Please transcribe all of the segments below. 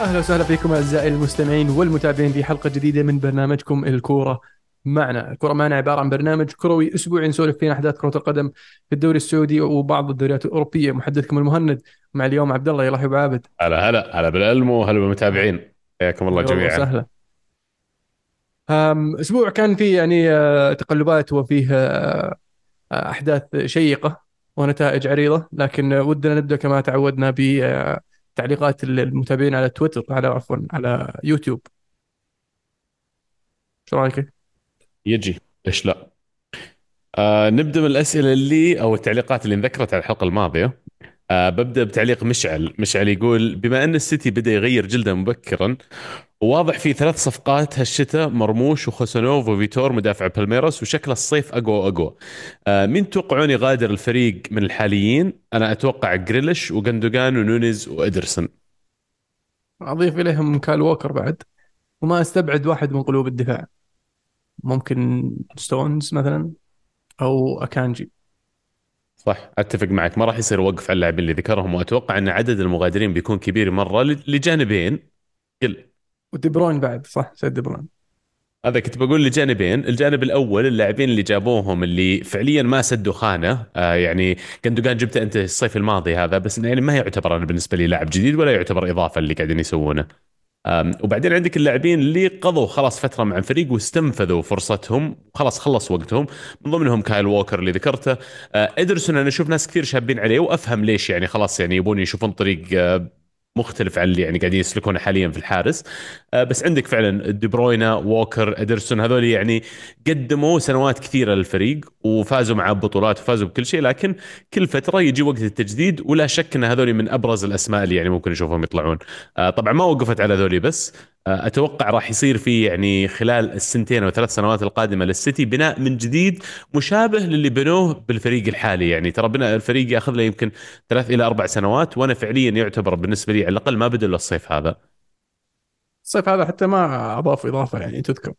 أهلا وسهلا فيكم أعزائي المستمعين والمتابعين في حلقة جديدة من برنامجكم الكورة معنا. الكورة معنا عبارة عن برنامج كروي أسبوعي نسولف فيه أحداث كرة القدم في الدوري السعودي وبعض الدوريات الأوروبية. محدثكم المهند، مع اليوم عبد الله يرحب عابد. هلا بالعلم وهلا بالمتابعين. حياكم الله يا والله جميعا. سهلا. أسبوع كان فيه يعني تقلبات وفيه أحداث شيقة ونتائج عريضة، لكن ودنا نبدأ كما تعودنا بتعليقات المتابعين على تويتر، على عفوا على يوتيوب. شو رأيك؟ يجي، ليش لا. نبدأ من الأسئلة أو التعليقات اللي انذكرت على الحلقة الماضية. ببدأ بتعليق مشعل يقول: بما أن السيتي بدأ يغير جلده مبكرا، وواضح في 3 صفقات هالشتاء: مرموش وخوسانوف وفيتور مدافع بالميراس، وشكل الصيف أقوى وأقوى. مين توقعون يغادر الفريق من الحاليين؟ أنا أتوقع جريليش وغندوغان ونونيز وإدرسون. أضيف إليهم كال ووكر بعد، وما استبعد واحد من قلوب الدفاع، ممكن ستونز مثلا او اكانجي. صح، اتفق معك، ما راح يصير وقف على اللاعبين اللي ذكرهم، واتوقع ان عدد المغادرين بيكون كبير مره لجانبين. قل. ودي بروين بعد، صح، سيد دي بروين. هذا كنت بقول لجانبين. الجانب الاول اللاعبين اللي جابوهم اللي فعليا ما سدوا خانه، يعني جندوجان جبته انت الصيف الماضي هذا، بس إنه يعني ما يعتبر انا بالنسبه لي لاعب جديد ولا يعتبر اضافه اللي قاعدين يسوونه. وبعدين عندك اللاعبين اللي قضوا خلاص فتره مع الفريق واستنفذوا فرصتهم، خلاص خلص وقتهم. من ضمنهم كايل ووكر اللي ذكرته. ادرسون انا اشوف ناس كثير شابين عليه، وافهم ليش، يعني خلاص يعني يبون يشوفون طريق مختلف عن اللي يعني قاعدين يسلكونه حاليا في الحارس. بس عندك فعلا دي بروينا، ووكر، ادرسون، هذول يعني قدموا سنوات كثيره للفريق وفازوا مع بطولات وفازوا بكل شيء، لكن كل فتره يجي وقت التجديد، ولا شك ان هذول من ابرز الاسماء اللي يعني ممكن نشوفهم يطلعون. طبعا ما وقفت على ذولي بس. اتوقع راح يصير في يعني خلال السنتين او 3 سنوات القادمه للسيتي بناء من جديد مشابه للي بنوه بالفريق الحالي. يعني ترى بناء الفريق ياخذ له يمكن 3 الى 4 سنوات، وانا فعليا يعتبر بالنسبه لي على الاقل ما بدا الا الصيف هذا. الصيف هذا حتى ما اضاف اضافه يعني تذكر.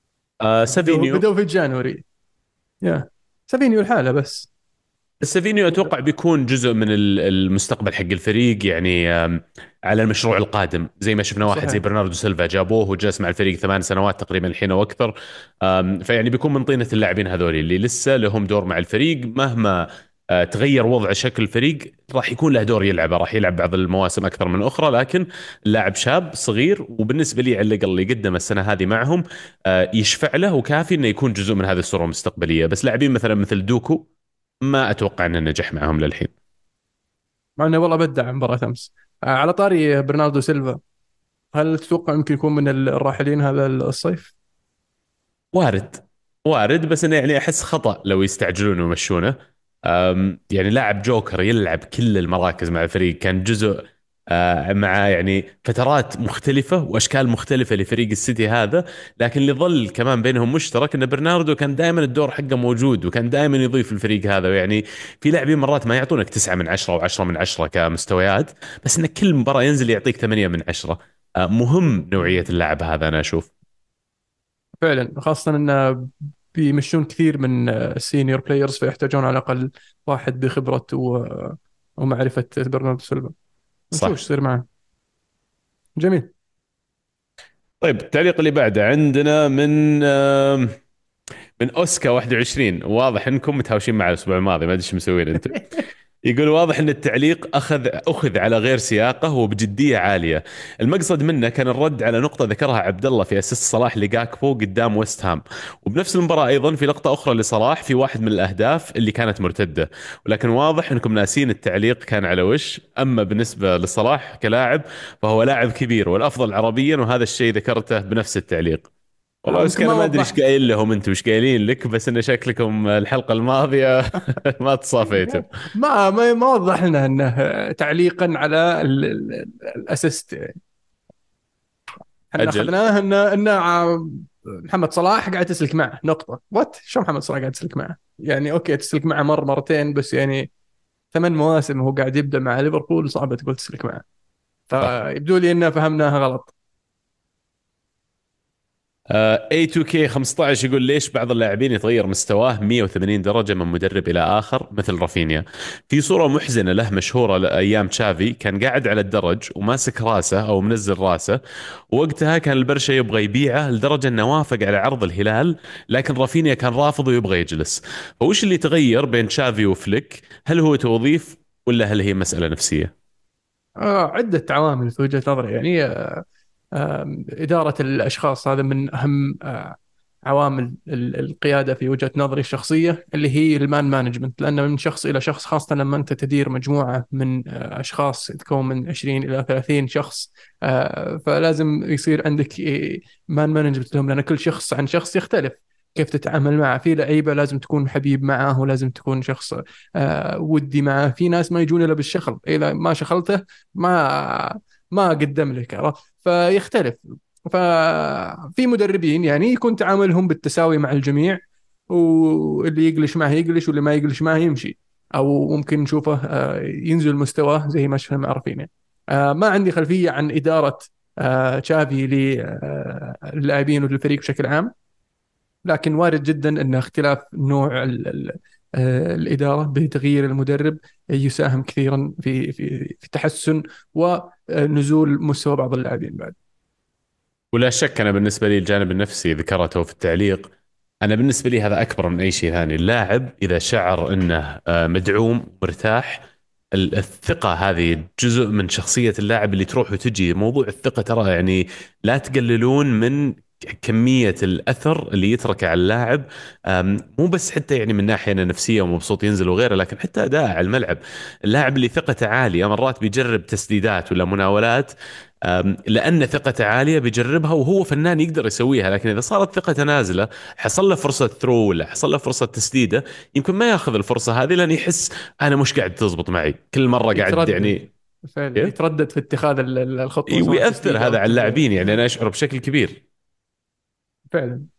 بدوا سافينيو. بدوا في جانوري. يا سافينيو الحالة بس. سافينيو اتوقع بيكون جزء من المستقبل حق الفريق، يعني على المشروع القادم، زي ما شفنا واحد زي صحيح. برناردو سيلفا جابوه وجلس مع الفريق 8 سنوات تقريبا الحين او اكثر. فيعني بيكون من طينة اللاعبين هذول اللي لسه لهم دور مع الفريق مهما تغير وضع شكل الفريق. راح يكون له دور يلعبه، راح يلعب بعض المواسم اكثر من اخرى، لكن اللاعب شاب صغير، وبالنسبه لي على الاقل اللي قدم السنه هذه معهم يشفع له وكافي انه يكون جزء من هذه الصوره المستقبليه. بس لاعبين مثلا مثل دوكو ما اتوقع انه نجح معهم للحين. مع انه والله بدع مباراة امس. على طاري برناردو سيلفا، هل تتوقع يمكن يكون من الراحلين هذا الصيف؟ وارد. وارد، بس انه يعني احس خطأ لو يستعجلون ويمشونه. يعني لاعب جوكر يلعب كل المراكز مع الفريق، كان جزء مع يعني فترات مختلفة واشكال مختلفة لفريق السيتي هذا. لكن اللي ظل كمان بينهم مشترك ان برناردو كان دائما الدور حقه موجود، وكان دائما يضيف الفريق هذا. يعني في لاعبين مرات ما يعطونك 9 من 10 و10 من 10 كمستويات، بس انك كل مباراة ينزل يعطيك 8 من 10. مهم نوعية اللاعب هذا انا اشوف. فعلا، خاصة انه بيمشون كثير من السينيور بلايرز، فيحتاجون على الاقل واحد بخبرة ومعرفة برناردو سيلفا. نشوف ايش صح. يصير معه. جميل. طيب التعليق اللي بعده عندنا من اوسكا 21. واضح انكم متهاوشين مع الاسبوع الماضي، ما ادري ايش مسوين انتم. يقول: واضح ان التعليق اخذ على غير سياقه وبجديه عاليه. المقصد منه كان الرد على نقطه ذكرها عبد الله في اسيست صلاح لجاكبو قدام ويست هام، وبنفس المباراه ايضا في لقطه اخرى لصلاح في واحد من الاهداف اللي كانت مرتده. ولكن واضح انكم ناسين التعليق كان على وش. اما بالنسبه لصلاح كلاعب فهو لاعب كبير والافضل عربيا، وهذا الشيء ذكرته بنفس التعليق. والله بس ممكن انا ما ما ادري ايش وضحت. قايل لهم انتم، ايش قايلين لك، بس ان شكلكم الحلقه الماضيه ما تصافيتوا. ما وضح لنا انه تعليقا على الاسيست. احنا اجل. اخذناه انه محمد صلاح قاعد تسلك معه نقطة. شو محمد صلاح قاعد تسلك معه؟ يعني اوكي تسلك معه مرتين بس، يعني 8 مواسم وهو قاعد يبدأ مع ليفربول، صعبة تقول تسلك معه. صح. فيبدو لي انه فهمناها غلط. A2K 15 يقول ليش بعض اللاعبين يتغير مستواه 180 درجة من مدرب إلى آخر مثل رافينيا. في صورة محزنة له مشهورة لأيام تشافي، كان قاعد على الدرج وماسك راسه أو منزل راسه، ووقتها كان البرشا يبغى يبيعه لدرجة أنه وافق على عرض الهلال، لكن رافينيا كان رافض ويبغى يجلس. فوش اللي تغير بين تشافي وفليك؟ هل هو توظيف ولا هل هي مسألة نفسية؟ عدة عوامل في وجهة نظري يعني. إدارة الأشخاص هذا من أهم عوامل القيادة في وجهة نظري الشخصية، اللي هي المان مانجمنت. لأن من شخص إلى شخص، خاصة لما أنت تدير مجموعة من أشخاص تكون من 20 إلى 30 شخص، فلازم يصير عندك مان مانجمنت لهم، لأن كل شخص عن شخص يختلف كيف تتعامل معه. في لعيبة لازم تكون حبيب معه، ولازم تكون شخص ودي معه. في ناس ما يجون إلا بالشخل، إذا ما شخلته ما قدم لك، عرفت؟ فيختلف. ففي مدربين يعني يكون تعاملهم بالتساوي مع الجميع، واللي يقلش معه يقلش، واللي ما يقلش معه يمشي، او ممكن نشوفه ينزل مستواه زي ما شفنا مع رافينيا. ما عندي خلفية عن إدارة تشافي للاعبين وللفريق بشكل عام، لكن وارد جدا ان اختلاف نوع الإدارة بتغيير المدرب يساهم كثيرا في تحسن ونزول مستوى بعض اللاعبين بعد. ولا شك، أنا بالنسبة لي الجانب النفسي ذكرته في التعليق. أنا بالنسبة لي هذا أكبر من أي شيء ثاني. اللاعب إذا شعر أنه مدعوم مرتاح، الثقة هذه جزء من شخصية اللاعب اللي تروح وتجي. موضوع الثقة ترى يعني لا تقللون من كمية الأثر اللي يتركه على اللاعب. مو بس حتى يعني من ناحية إنه نفسية ومبسوط ينزل وغيره، لكن حتى أداء على الملعب. اللاعب اللي ثقته عالية مرات بيجرب تسديدات ولا مناولات، لأن ثقته عالية بيجربها وهو فنان يقدر يسويها، لكن إذا صارت ثقته نازلة، حصل له فرصة ثرو ولا حصل له فرصة تسديدة، يمكن ما ياخذ الفرصة هذه لأن يحس أنا مش قاعد تزبط معي كل مرة قاعد يتردد، يعني. فعلا كيف؟ يتردد في اتخاذ الخطوة، سواء ويأثر تسديد أو هذا على اللاعبين، يعني إيه، أنا أشعر بشكل كبير. فعلا.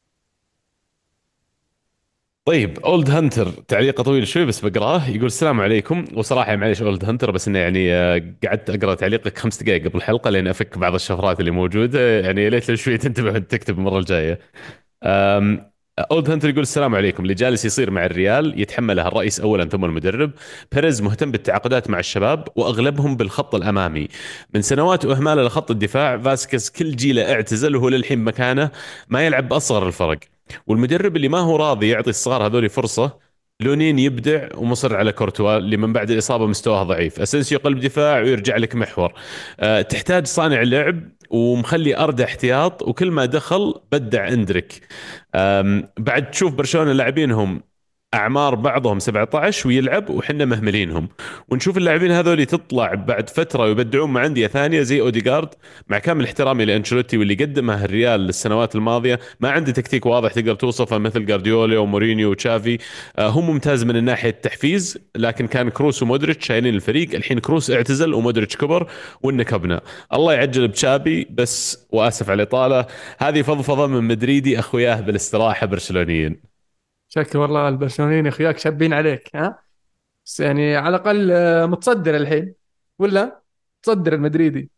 طيب اولد هانتر تعليقه طويل شوي بس بقراه. يقول السلام عليكم، وصراحه معليش اولد هانتر، بس انه يعني قعدت اقرا تعليقك 5 دقائق قبل الحلقه لين افك بعض الشفرات اللي موجوده، يعني يا ليت شوي تنتبه وانت تكتب المره الجايه. اولد هانتر يقول السلام عليكم، اللي جالس يصير مع الريال يتحمله الرئيس اولا ثم المدرب. بيريز مهتم بالتعاقدات مع الشباب واغلبهم بالخط الامامي، من سنوات واهماله لخط الدفاع. فاسكيز كل جيله اعتزل وهو للحين مكانه، ما يلعب باصغر الفرق. والمدرب اللي ما هو راضي يعطي الصغار هذول فرصه. لونين يبدع ومصر على كورتوا اللي من بعد الإصابة مستواه ضعيف. أسنسيو قلب دفاع ويرجع لك محور. تحتاج صانع لعب، ومخلي أردا احتياط، وكل ما دخل بدع اندريك. بعد تشوف برشلونة لاعبينهم اعمار بعضهم 17 ويلعب وحنا مهملينهم، ونشوف اللاعبين هذول تطلع بعد فتره ويبدعون مع انديه ثانيه زي اوديغارد. مع كامل احترامي لانشيلوتي واللي قدمه الريال للسنوات الماضيه، ما عنده تكتيك واضح تقدر توصفه مثل جارديولا ومورينيو وتشافي. هو ممتاز من ناحيه التحفيز، لكن كان كروس ومودريتش شايلين الفريق. الحين كروس اعتزل ومودريتش كبر والنكبنا. الله يعجل بتشابي بس، واسف على الاطاله. هذه فضفضه من مدريدي اخوياه بالاستراحه برشلونيين. شكل والله البرشلونيين اخوياك شابين عليك، ها؟ بس يعني على الاقل متصدر الحين، ولا تصدر المدريدي؟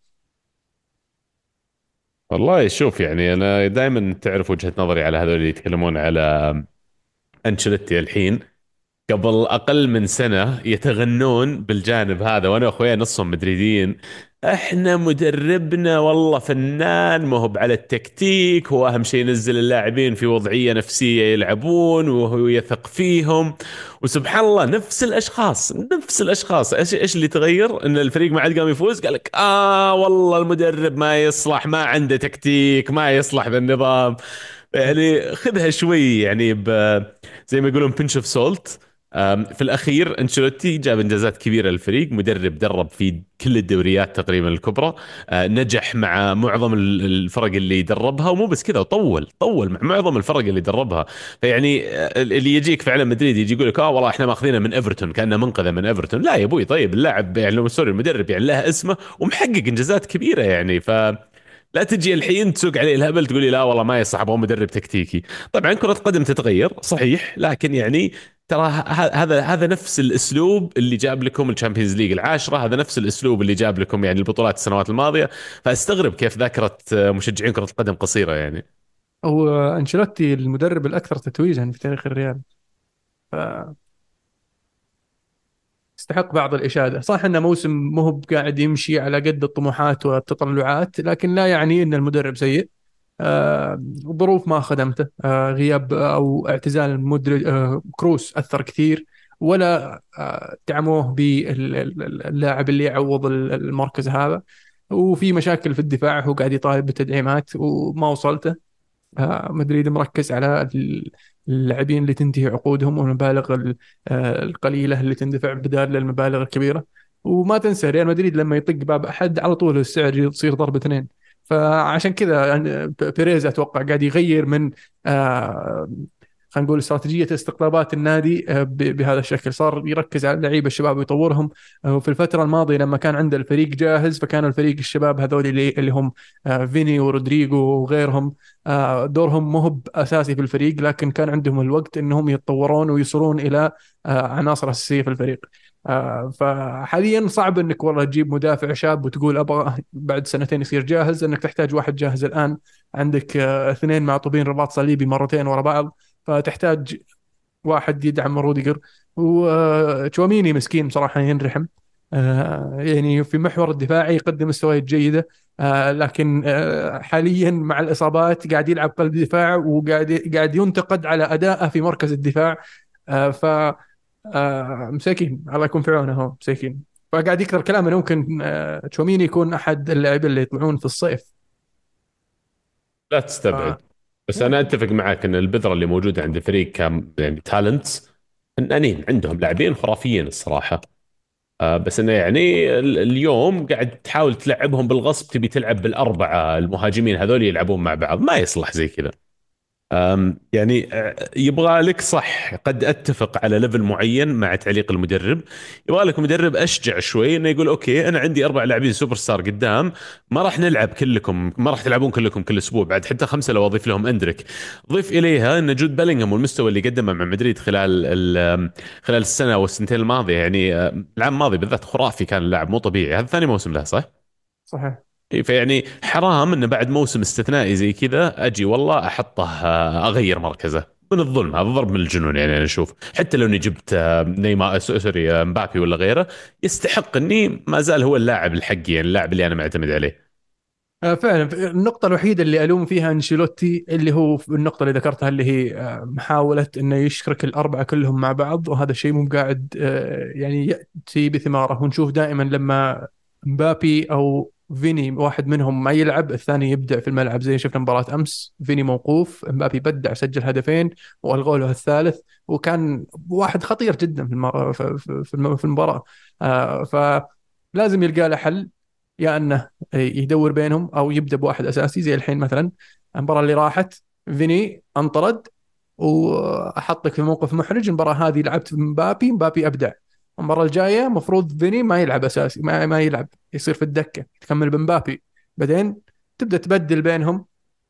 والله شوف، يعني انا دائما تعرف وجهة نظري على هذول اللي يتكلمون على انشيلوتي الحين. قبل اقل من سنة يتغنون بالجانب هذا، وانا واخويا نصهم مدريديين. احنا مدربنا والله فنان، ما هو على التكتيك، هو اهم شيء ينزل اللاعبين في وضعية نفسية يلعبون وهو يثق فيهم. وسبحان الله نفس الاشخاص نفس الاشخاص، ايش اللي تغير؟ ان الفريق ما عاد قام يفوز، قال لك والله المدرب ما يصلح، ما عنده تكتيك، ما يصلح بالنظام. يعني خذها شوي يعني زي ما يقولون بنش اوف سولت. في الاخير انشيلوتي جاب انجازات كبيره للفريق، مدرب درب في كل الدوريات تقريبا الكبرى. نجح مع معظم الفرق اللي دربها، ومو بس كذا، طول مع معظم الفرق اللي دربها. فيعني اللي يجيك فعلا مدريد يجي يقول لك والله احنا ماخذينه من ايفرتون كانه منقذه من ايفرتون. لا يا ابوي، طيب اللاعب يعني لو سوري المدرب يعني له اسمه ومحقق انجازات كبيره يعني. لا تجي الحين تسوق عليه الهبل تقول لي لا والله ما يصح ابغى مدرب تكتيكي. طبعا كرة قدم تتغير صحيح، لكن يعني ترى هذا نفس الاسلوب اللي جاب لكم الشامبيونز ليج العاشرة، هذا نفس الاسلوب اللي جاب لكم يعني البطولات السنوات الماضية. فاستغرب كيف ذاكرة مشجعين كرة القدم قصيرة يعني. هو أنشيلوتي المدرب الأكثر تتويجا في تاريخ الريال، يستحق بعض الإشادة. صح أنه موسم مو قاعد يمشي على قد الطموحات والتطلعات، لكن لا يعني أن المدرب سيء. الظروف ما خدمته، غياب أو اعتزال المدرب كروس أثر كثير، ولا دعموه باللاعب اللي يعوض المركز هذا. وفي مشاكل في الدفاع، هو قاعد يطالب بتدعيمات وما وصلته. مدريد مركز على اللاعبين اللي تنتهي عقودهم، والمبالغ القليلة اللي تندفع بدال المبالغ الكبيرة. وما تنسى ريال مدريد لما يطق باب أحد على طول السعر يصير ضرب اثنين. فعشان كذا يعني بيريز أتوقع قاعد يغير من خلينا نقول استراتيجية استقطابات النادي بهذا الشكل. صار يركز على اللعيبة الشباب ويطورهم. في الفترة الماضية لما كان عنده الفريق جاهز، فكان الفريق الشباب هذول اللي هم فيني ورودريجو وغيرهم، دورهم مو هو اساسي في الفريق، لكن كان عندهم الوقت انهم يتطورون ويصلون الى عناصر اساسيه في الفريق. فحاليا صعب انك والله تجيب مدافع شاب وتقول ابغى بعد سنتين يصير جاهز، انك تحتاج واحد جاهز الان. عندك اثنين معطوبين رباط صليبي مرتين ورا بعض، فتحتاج واحد يدعم روديجر. وتشواميني مسكين بصراحة ينرحم، يعني في محور الدفاعي يقدم مستويات جيدة، لكن حاليا مع الإصابات قاعد يلعب قلب دفاع، وقاعد ينتقد على أدائه في مركز الدفاع. ف مساكين، الله يكون في عونه، هو مساكين. فقاعد يكثر كلام انه ممكن تشواميني يكون احد اللاعبين اللي يطلعون في الصيف. لا ف تستبعد. بس انا ممكن. اتفق معك ان البذره اللي موجوده عند الفريق كان يعني تالنتس، انين عندهم لاعبين خرافيين الصراحه. بس انه يعني اليوم قاعد تحاول تلعبهم بالغصب، تبي تلعب بالاربعه المهاجمين هذول يلعبون مع بعض، ما يصلح زي كذا. يعني يبغى لك صح، قد اتفق على ليفل معين مع تعليق المدرب. يبغى لك مدرب اشجع شوي انه يقول اوكي انا عندي اربع لاعبين سوبر ستار قدام، ما راح نلعب كلكم، ما راح تلعبون كلكم كل اسبوع، بعد حتى خمسه لو اضيف لهم اندريك. ضيف اليها ان جود بيلينغهام والمستوى اللي قدمه مع مدريد خلال السنه والسنتين الماضيه، يعني العام الماضي بالذات خرافي، كان اللاعب مو طبيعي. هذا ثاني موسم له صح؟ صحيح. إيه، فيعني حرام انه بعد موسم استثنائي زي كذا اجي والله احطه اغير مركزه. من الظلم، هذا ضرب من الجنون. يعني انا اشوف حتى لو اني جبت نيمار سوري مبابي ولا غيره، يستحق اني ما زال هو اللاعب الحقي، يعني اللاعب اللي انا معتمد عليه. فعلا النقطة الوحيدة اللي ألوم فيها أنشيلوتي اللي هو النقطة اللي ذكرتها، اللي هي محاولة أنه يشرك الأربعة كلهم مع بعض، وهذا الشيء مو قاعد يعني يأتي بثماره. ونشوف دائما لما مبابي أو فيني واحد منهم ما يلعب، الثاني يبدع في الملعب. زي شفنا مباراة أمس، فيني موقوف، مبابي بدع سجل هدفين وألغوا له الثالث، وكان واحد خطير جدا في المباراة. فلازم يلقى له حل، يا انه يدور بينهم او يبدا بواحد اساسي. زي الحين مثلا المباراه اللي راحت فيني انطرد، واحطك في موقف محرج. المباراه هذه لعبت مبابي، مبابي ابدع. المباراه الجايه مفروض فيني ما يلعب اساسي، ما يلعب، يصير في الدكه، تكمل بمبابي. بعدين تبدا تبدل بينهم،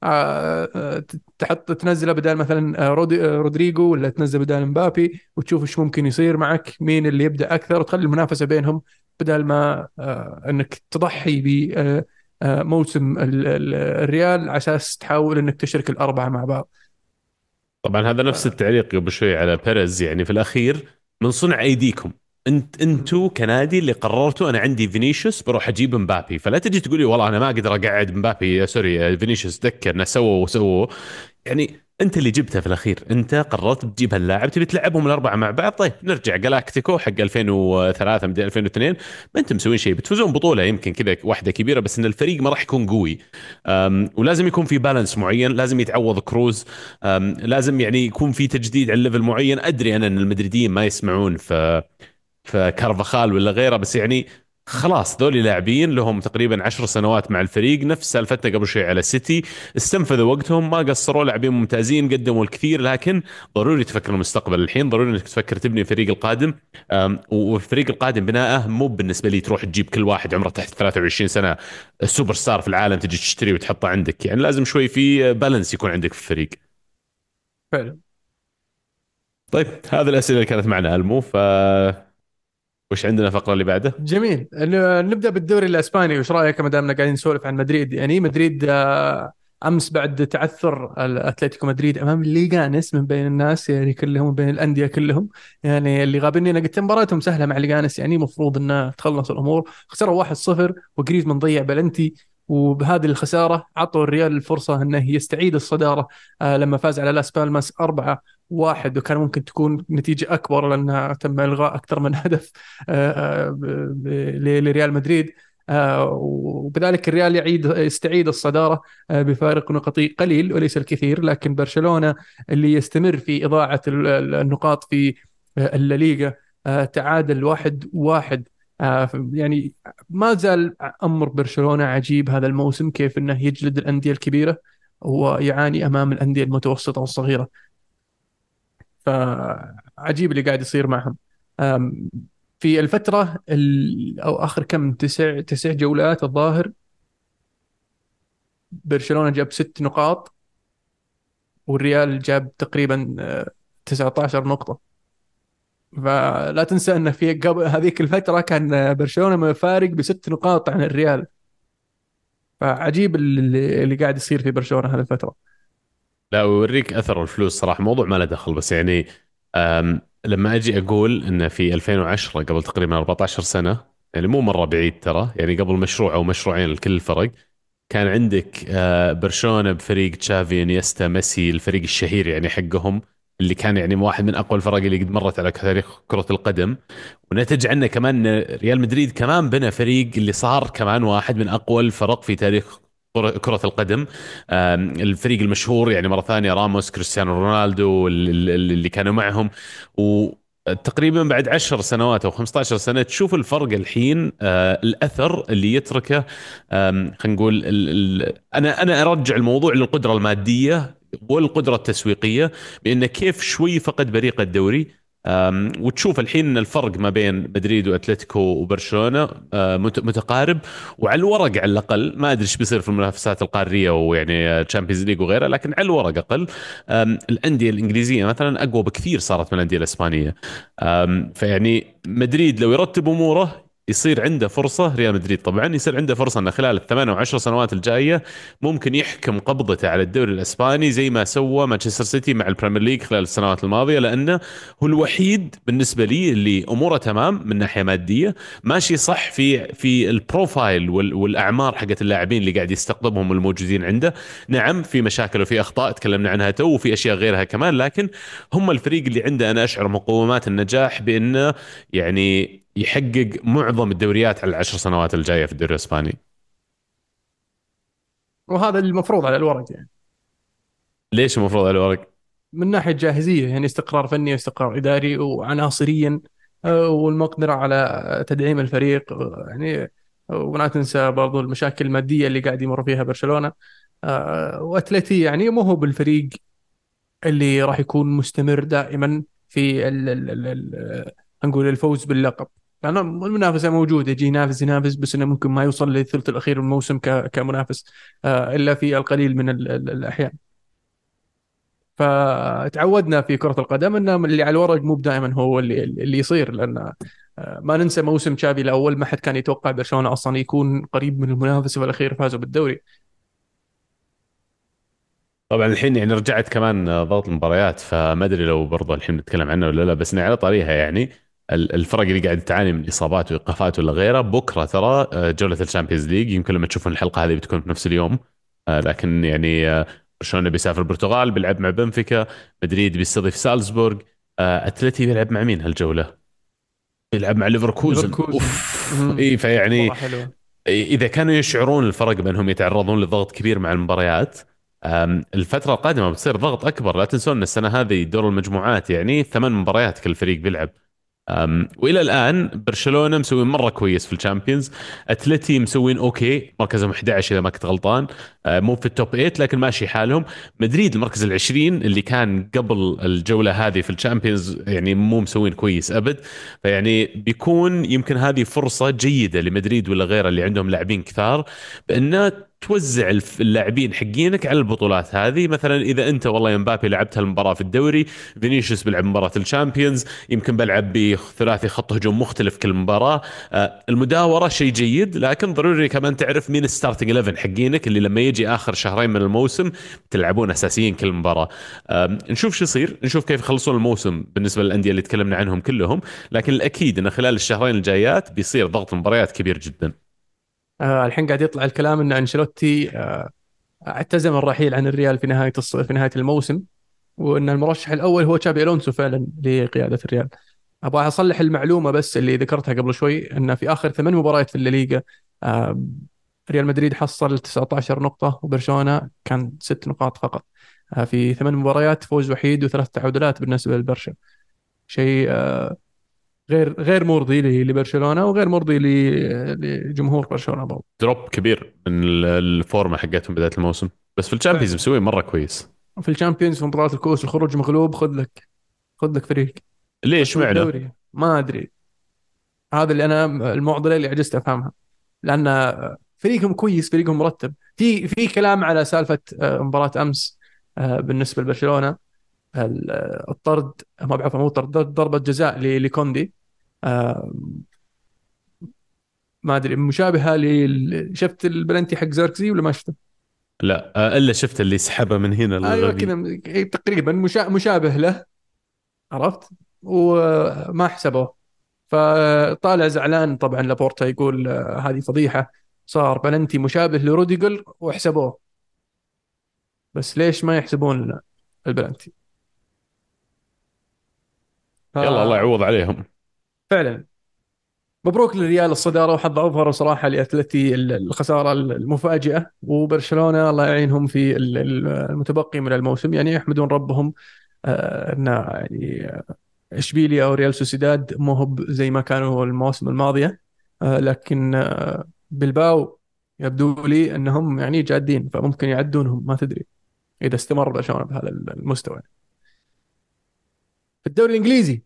تحط تنزله بدال مثلا رودريجو، ولا تنزل بدال مبابي، وتشوف ايش ممكن يصير معك، مين اللي يبدا اكثر، وتخلي المنافسه بينهم، بدل ما انك تضحي بموسم الريال على اساس تحاول انك تشرك الاربعه مع بعض. طبعا هذا نفس ف- التعليق قبل شوي على بيريز، يعني في الاخير من صنع ايديكم. انتوا كنادي اللي قررتوا انا عندي فينيسيوس بروح اجيب مبابي، فلا تجي تقولي والله انا ما اقدر اقعد مبابي سوري فينيسيوس دكه، انه سووا وسووا. يعني انت اللي جبته في الاخير، انت قررت تجيب هاللاعب، تبي تلعبهم الاربعه مع بعض. طيب نرجع جالاكتيكو حق 2003 مدري 2002، ما انتم مسوين شيء، بتفوزون بطوله يمكن كذا واحده كبيره، بس ان الفريق ما راح يكون قوي. ولازم يكون في بالانس معين، لازم يتعوض كروز. لازم يعني يكون في تجديد على ليفل معين. ادري انا ان المدريديين ما يسمعون في كارفاخال ولا غيره، بس يعني خلاص ذولي لاعبين لهم تقريبا 10 سنوات مع الفريق، نفس سالفتنا قبل شوي على سيتي. استنفذوا وقتهم، ما قصروا، لاعبين ممتازين قدموا الكثير، لكن ضروري تفكر المستقبل الحين، ضروري انك تفكر تبني الفريق القادم. والفريق القادم بناءه مو بالنسبه لي تروح تجيب كل واحد عمره تحت 23 سنه السوبر ستار في العالم تجي تشتري وتحطه عندك. يعني لازم شوي في بالانس يكون عندك في الفريق. فعلا. طيب هذه الاسئله اللي كانت معنا المو، وش عندنا الفقره اللي بعده؟ جميل. نبدا بالدوري الاسباني. وش رايك ما دامنا قاعدين نسولف عن مدريد؟ يعني مدريد امس بعد تعثر الاتلتيكو مدريد امام ليغانس من بين الناس، يعني كلهم من بين الانديه كلهم، يعني اللي غابني انا قلت مباراتهم سهله مع ليغانس، يعني المفروض انها تخلص الامور، خسروا 1-0 وجريزمان ضيع بلنتي، وبهذه الخساره عطوا الريال الفرصه انه يستعيد الصداره لما فاز على لاس بالماس 4-1، وكان ممكن تكون نتيجه اكبر لانها تم الغاء اكثر من هدف لريال مدريد. وبذلك الريال يستعيد الصدارة بفارق نقطي قليل وليس الكثير، لكن برشلونة اللي يستمر في إضاعة النقاط في الليغا تعادل 1-1. يعني ما زال أمر برشلونة عجيب هذا الموسم، كيف أنه يجلد الأندية الكبيرة ويعاني أمام الأندية المتوسطة والصغيرة. فعجيب اللي قاعد يصير معهم. أم، في الفترة أو آخر كم تسع جولات الظاهر، برشلونة جاب 6 نقاط والريال جاب تقريبا 19 نقطة. فلا تنسى أن في قبل هذيك الفترة كان برشلونة فارق ب6 نقاط عن الريال. فعجيب اللي قاعد يصير في برشلونة هذه الفترة. لا، ويوريك اثر الفلوس صراحه، موضوع ما له دخل، بس يعني لما اجي اقول ان في 2010 قبل تقريبا 14 سنه، يعني مو مره بعيد ترى، يعني قبل مشروع او مشروعين لكل الفرق، كان عندك برشلونه بفريق تشافي انيستا ميسي، الفريق الشهير يعني حقهم، اللي كان يعني واحد من اقوى الفرق اللي قد مرت على تاريخ كره القدم. ونتج عنه كمان إن ريال مدريد كمان بنى فريق اللي صار كمان واحد من اقوى الفرق في تاريخ كرة القدم. الفريق المشهور يعني مرة ثانية راموس كريستيانو رونالدو اللي كانوا معهم. وتقريبا بعد 10 سنوات أو 15 سنة تشوف الفرق الحين، الأثر اللي يتركه. خلينا نقول أنا أرجع الموضوع للقدرة المادية والقدرة التسويقية، بأنه كيف شوي فقد بريق الدوري. وتشوف الحين ان الفرق ما بين مدريد واتلتيكو وبرشلونه متقارب، وعلى الورق على الاقل. ما ادري ايش بيصير في المنافسات القاريه ويعني تشامبيونز ليج وغيرها، لكن على الورق اقل. الانديه الانجليزيه مثلا اقوى بكثير صارت من الانديه الاسبانيه. فيعني مدريد لو يرتب اموره يصير عنده فرصة، ريال مدريد طبعا يصير عنده فرصة أنه خلال ال8 أو 10 سنوات الجاية ممكن يحكم قبضته على الدوري الإسباني زي ما سوى مانشستر سيتي مع البريمير ليج خلال السنوات الماضية، لأنه هو الوحيد بالنسبة لي اللي أموره تمام من ناحية مادية، ماشي صح في البروفايل والأعمار حقت اللاعبين اللي قاعد يستقطبهم والموجودين عنده. نعم في مشاكل وفي أخطاء تكلمنا عنها تو، وفي أشياء غيرها كمان، لكن هم الفريق اللي عنده أنا أشعر مقومات النجاح، بأنه يعني يحقق معظم الدوريات على ال10 سنوات الجاية في الدوري الإسباني. وهذا المفروض على الورق يعني، ليش المفروض على الورق؟ من ناحية جاهزية، يعني استقرار فني واستقرار إداري وعناصريا، والمقدرة على تدعيم الفريق، يعني ولا تنسى برضو المشاكل المادية اللي قاعد يمر فيها برشلونة. وأتلتي يعني مو هو بالفريق اللي راح يكون مستمر دائما في نقول الفوز باللقب، لأن المنافسة موجودة، يجي ينافس ينافس، بس إنه ممكن ما يوصل للثلث الأخير من الموسم كمنافس إلا في القليل من الأحيان. فتعودنا في كرة القدم ان اللي على الورق مو دائما هو اللي يصير، لان ما ننسى موسم تشافي الاول، ما حد كان يتوقع برشلونة اصلا يكون قريب من المنافسة، والاخير فازوا بالدوري. طبعا الحين يعني رجعت كمان ضغط المباريات، فما ادري لو برضه الحين نتكلم عنه ولا لا، بس إني على طريقها يعني الفرق اللي قاعد تعاني من اصابات وايقافات ولا غيره، بكره ترى جوله الشامبيونز ليج، يمكن لما تشوفون الحلقه هذه بتكون في نفس اليوم. لكن يعني برشلونه بيسافر البرتغال بيلعب مع بنفيكا، مدريد بيستضيف سالزبورغ، اتلتي بيلعب مع مين هالجوله؟ بيلعب مع ليفركوزن. ليفركوزن. اوف اي، فيعني مباراة حلوة. اذا كانوا يشعرون الفرق بانهم يتعرضون لضغط كبير مع المباريات، الفتره القادمه بتصير ضغط اكبر. لا تنسون ان السنه هذه دور المجموعات يعني 8 مباريات كل فريق بيلعب. والى الان برشلونه مسوين مره كويس في الشامبيونز، اتلتي مسوين اوكي، مركزهم 11 اذا ما كنت غلطان، مو في التوب 8 لكن ماشي حالهم. مدريد المركز العشرين اللي كان قبل الجوله هذه في الشامبيونز يعني مو مسوين كويس ابد. فيعني بيكون يمكن هذه فرصه جيده لمدريد ولا غيره اللي عندهم لاعبين كثار، بانه توزع اللاعبين حقينك على البطولات هذه. مثلا اذا انت والله يا مبابي لعبت هالمباراه في الدوري، فينيسيوس بيلعب مباراه الشامبيونز، يمكن بلعب بثلاثي خط هجوم مختلف كل مباراه. المداوره شيء جيد، لكن ضروري كمان تعرف مين الستارتنج 11 حقينك اللي لما يجي اخر شهرين من الموسم تلعبون اساسيين كل مباراه. نشوف شو يصير، نشوف كيف يخلصون الموسم بالنسبه للانديه اللي تكلمنا عنهم كلهم. لكن الاكيد انه خلال الشهرين الجايات بيصير ضغط مباريات كبير جدا. الحين قاعد يطلع الكلام ان انشيلوتي اعتزم الرحيل عن الريال في نهايه في نهايه الموسم، وان المرشح الاول هو تشابي الونسو فعلا لقياده الريال. ابغى اصلح المعلومه بس اللي ذكرتها قبل شوي، ان في اخر 8 مباريات في الليغا آه، ريال مدريد حصل 19 نقطه وبرشلونه كان 6 نقاط فقط. في 8 مباريات فوز وحيد وثلاث تعادلات بالنسبه للبرشا. شيء غير مرضي لبرشلونه، وغير مرضي لجمهور برشلونه برضه. دروب كبير من الفورمه حقتهم بدايه الموسم، بس في الشامبيونز فعلا. مسوي مره كويس. في الشامبيونز، في مباراه الكؤوس، الخروج مغلوب، خذ لك فريق. ليش بس هو معنى؟ الدوري ما ادري. هذا اللي انا المعضله اللي عجزت افهمها، لان فريقهم كويس، فريقهم مرتب. في كلام على سالفه مباراه امس بالنسبه لبرشلونه، الطرد، ما بعرف مو طرد، ضربه جزاء لكوندي. آه، ما ادري مشابهه شفت البلنتي حق زركزي ولا ما شفته؟ لا الا شفت اللي سحبه من هنا ايوه الغبي. كذا، تقريبا مشابه له، عرفت؟ وما حسبوه. فطالع زعلان طبعا لابورتا، يقول هذه فضيحه، صار بلنتي مشابه لروديجر وحسبوه. بس ليش ما يحسبون البلنتي؟ يلا الله ففعلا يعوض عليهم. مبروك للريال الصداره، وحظ اوفر صراحه لاتلتي الخساره المفاجئه، وبرشلونه الله يعينهم في المتبقي من الموسم، يعني يحمدون ربهم ان يعني اشبيليا او ريال سوسيداد مو هو زي ما كانوا المواسم الماضيه. لكن بلباو يبدو لي انهم يعني جادين، فممكن يعدونهم، ما تدري اذا استمر برشلونه بهذا المستوى. في الدوري الانجليزي،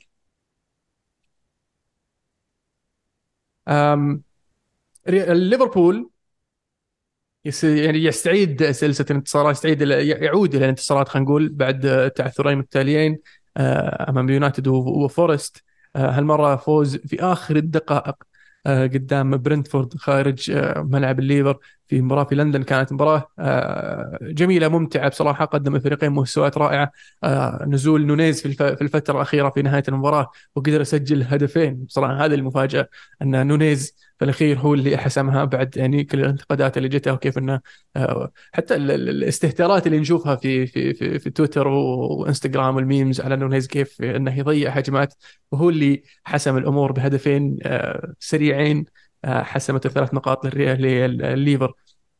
ليفربول يعني يستعيد سلسله الانتصارات، يعود الى الانتصارات، خلينا نقول بعد التعثرين التاليين امام يونايتد وفورست. هالمره فوز في اخر الدقائق قدام برنتفورد خارج ملعب الليفر، في مباراه في لندن. كانت مباراه جميله ممتعه بصراحه، قدم الفريقين مستويات رائعه. نزول نونيز في الفتره الاخيره في نهايه المباراه، وقدر يسجل هدفين. بصراحه هذه المفاجاه، ان نونيز في الاخير هو اللي حسمها بعد يعني كل الانتقادات اللي جته، وكيف انه حتى الاستهتارات اللي نشوفها في تويتر وانستغرام والميمز على نونيز، كيف انه يضيع هجمات، وهو اللي حسم الامور بهدفين سريعين. حسمت ال3 نقاط للليفر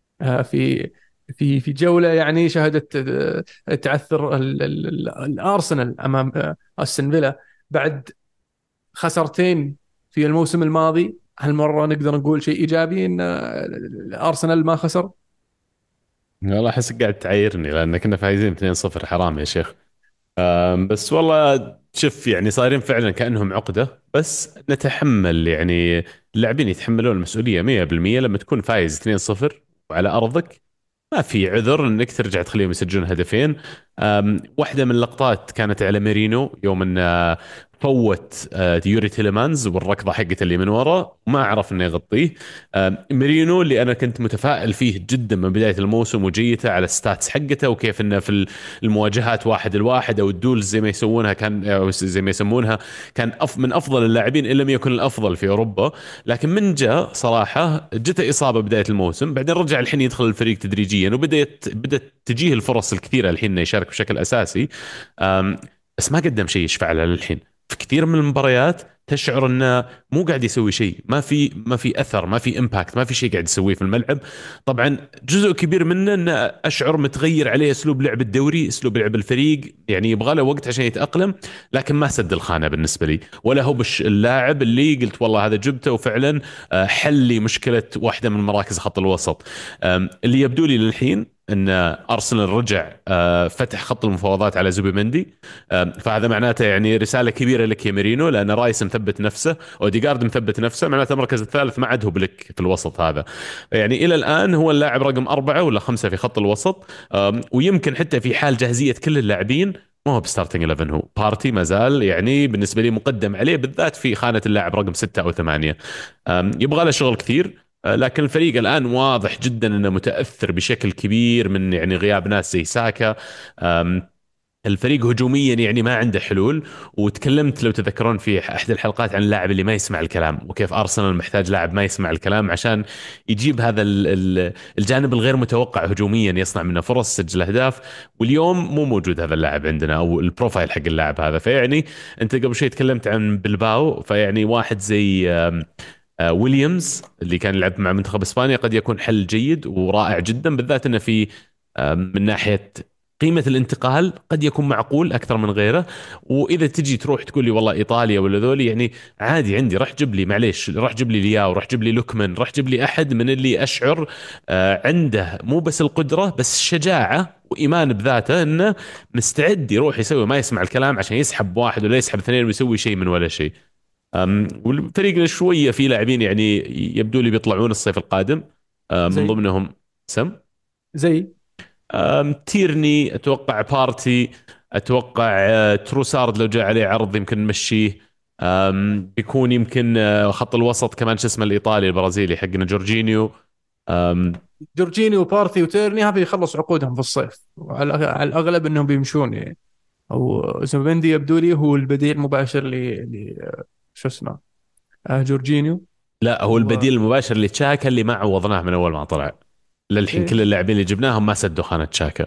في جولة يعني شهدت تعثر الأرسنال أمام أستون فيلا بعد خسرتين في الموسم الماضي. هالمرة نقدر نقول شيء إيجابي إن أرسنال ما خسر. والله احس قاعد تعايرني لان كنا فايزين 2-0، حرام يا شيخ. بس والله شوف يعني صايرين فعلا كأنهم عقدة، بس نتحمل يعني. اللاعبين يتحملون المسؤولية 100% لما تكون فايز 2-0 وعلى أرضك. ما في عذر انك ترجع تخليهم يسجلون هدفين. واحده من اللقطات كانت على ميرينو يوم ان فوت يوري تيليمانز والركضه حقته اللي من ورا وما عرف انه يغطيه. ميرينو اللي انا كنت متفائل فيه جدا من بدايه الموسم، وجيته على الستاتس حقته، وكيف انه في المواجهات 1-1 او الدولز زي ما يسوونها، كان أو زي ما يسمونها، كان من افضل اللاعبين ان لم يكن الافضل في اوروبا. لكن من جاء صراحه جته اصابه بدايه الموسم، بعدين رجع الحين يدخل الفريق تدريجيا، بدات تجيه الفرص الكثيره الحين انه يشارك بشكل اساسي. بس ما قدم شيء يشفع له للحين. في كثير من المباريات تشعر انه مو قاعد يسوي شيء، ما في اثر، ما في امباكت، ما في شيء قاعد يسويه في الملعب. طبعا جزء كبير منه انه اشعر متغير عليه اسلوب لعب الدوري، اسلوب لعب الفريق، يعني يبغى له وقت عشان يتاقلم. لكن ما سد الخانه بالنسبه لي، ولا هو اللاعب اللي قلت والله هذا جبته وفعلا حل لي مشكله واحده من مراكز خط الوسط. اللي يبدو لي للحين ان ارسنال رجع فتح خط المفاوضات على زوبيمندي. فهذا معناته يعني رساله كبيره لك يا ميرينو، لان رايس مثبت نفسه، اوديجارد مثبت نفسه، معناته المركز الثالث ما عاد هو بلك في الوسط هذا. يعني الى الان هو اللاعب رقم 4 ولا 5 في خط الوسط. ويمكن حتى في حال جاهزيه كل اللاعبين ما هو بستارتنج 11، هو بارتي ما زال يعني بالنسبه لي مقدم عليه، بالذات في خانه اللاعب رقم 6 أو 8. يبغى له شغل كثير. لكن الفريق الآن واضح جدا أنه متأثر بشكل كبير من يعني غياب ناس زي ساكا. الفريق هجوميا يعني ما عنده حلول. وتكلمت لو تذكرون في أحد الحلقات عن اللاعب اللي ما يسمع الكلام، وكيف أرسنال محتاج لاعب ما يسمع الكلام عشان يجيب هذا الجانب الغير متوقع هجوميا، يصنع منه فرص، سجل أهداف. واليوم مو موجود هذا اللاعب عندنا، أو البروفايل حق اللاعب هذا. فيعني أنت قبل شوي تكلمت عن بلباو، فيعني واحد زي ويليامز اللي كان يلعب مع منتخب اسبانيا قد يكون حل جيد ورائع جدا، بالذات انه في من ناحيه قيمة الانتقال قد يكون معقول أكثر من غيره. وإذا تجي تروح تقول لي والله إيطاليا ولا ذولي، يعني عادي عندي، راح جيب لي معليش، راح جيب لي لياو، راح جيب لي لوكمان، راح جيب لي أحد من اللي أشعر عنده مو بس القدرة بس الشجاعة وإيمان بذاته، أنه مستعد يروح يسوي ما يسمع الكلام عشان يسحب واحد ولا يسحب اثنين ويسوي شيء من ولا شيء. والفريق شويه في لاعبين يعني يبدو لي بيطلعون الصيف القادم. من زي ضمنهم سم زي تيرني، اتوقع بارتي، اتوقع تروسارد لو جاء عليه عرض يمكن نمشيه. بيكون يمكن خط الوسط كمان شو اسمه الايطالي البرازيلي حقنا جورجينيو. أم، جورجيني وبارتي وتيرني هذا يخلص عقودهم في الصيف، على الأغلب أنهم بيمشون يعني. أو زوبيمندي يبدو لي هو البديل المباشر شو اسمه، جورجينيو. لا، هو و البديل المباشر لتشاكا اللي ما عوضناه من اول ما طلع. للحين كل إيه، اللاعبين اللي جبناهم ما سدوا خانه تشاكا.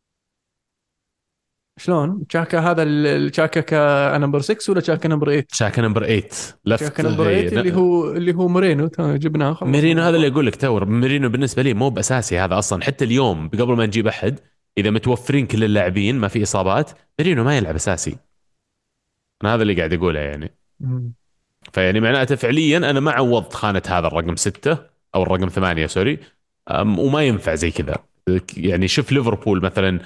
شلون تشاكا هذا التشاكا كنمبر 6 ولا تشاكا نمبر 8؟ تشاكا نمبر 8 تشاكا لفت نمبر 8 هي. اللي هو مورينو جبناه خلصنا ميرينو هذا اللي الموضوع. اقول لك تو، ميرينو بالنسبه لي مو باساسي هذا اصلا. حتى اليوم قبل ما نجيب احد، اذا متوفرين كل اللاعبين ما في اصابات، ميرينو ما يلعب اساسي. انا هذا اللي قاعد اقوله يعني. مم. فيعني معناته فعليا انا ما عوضت خانه هذا الرقم 6 او الرقم 8 سوري. وما ينفع زي كذا. يعني شوف ليفربول مثلا،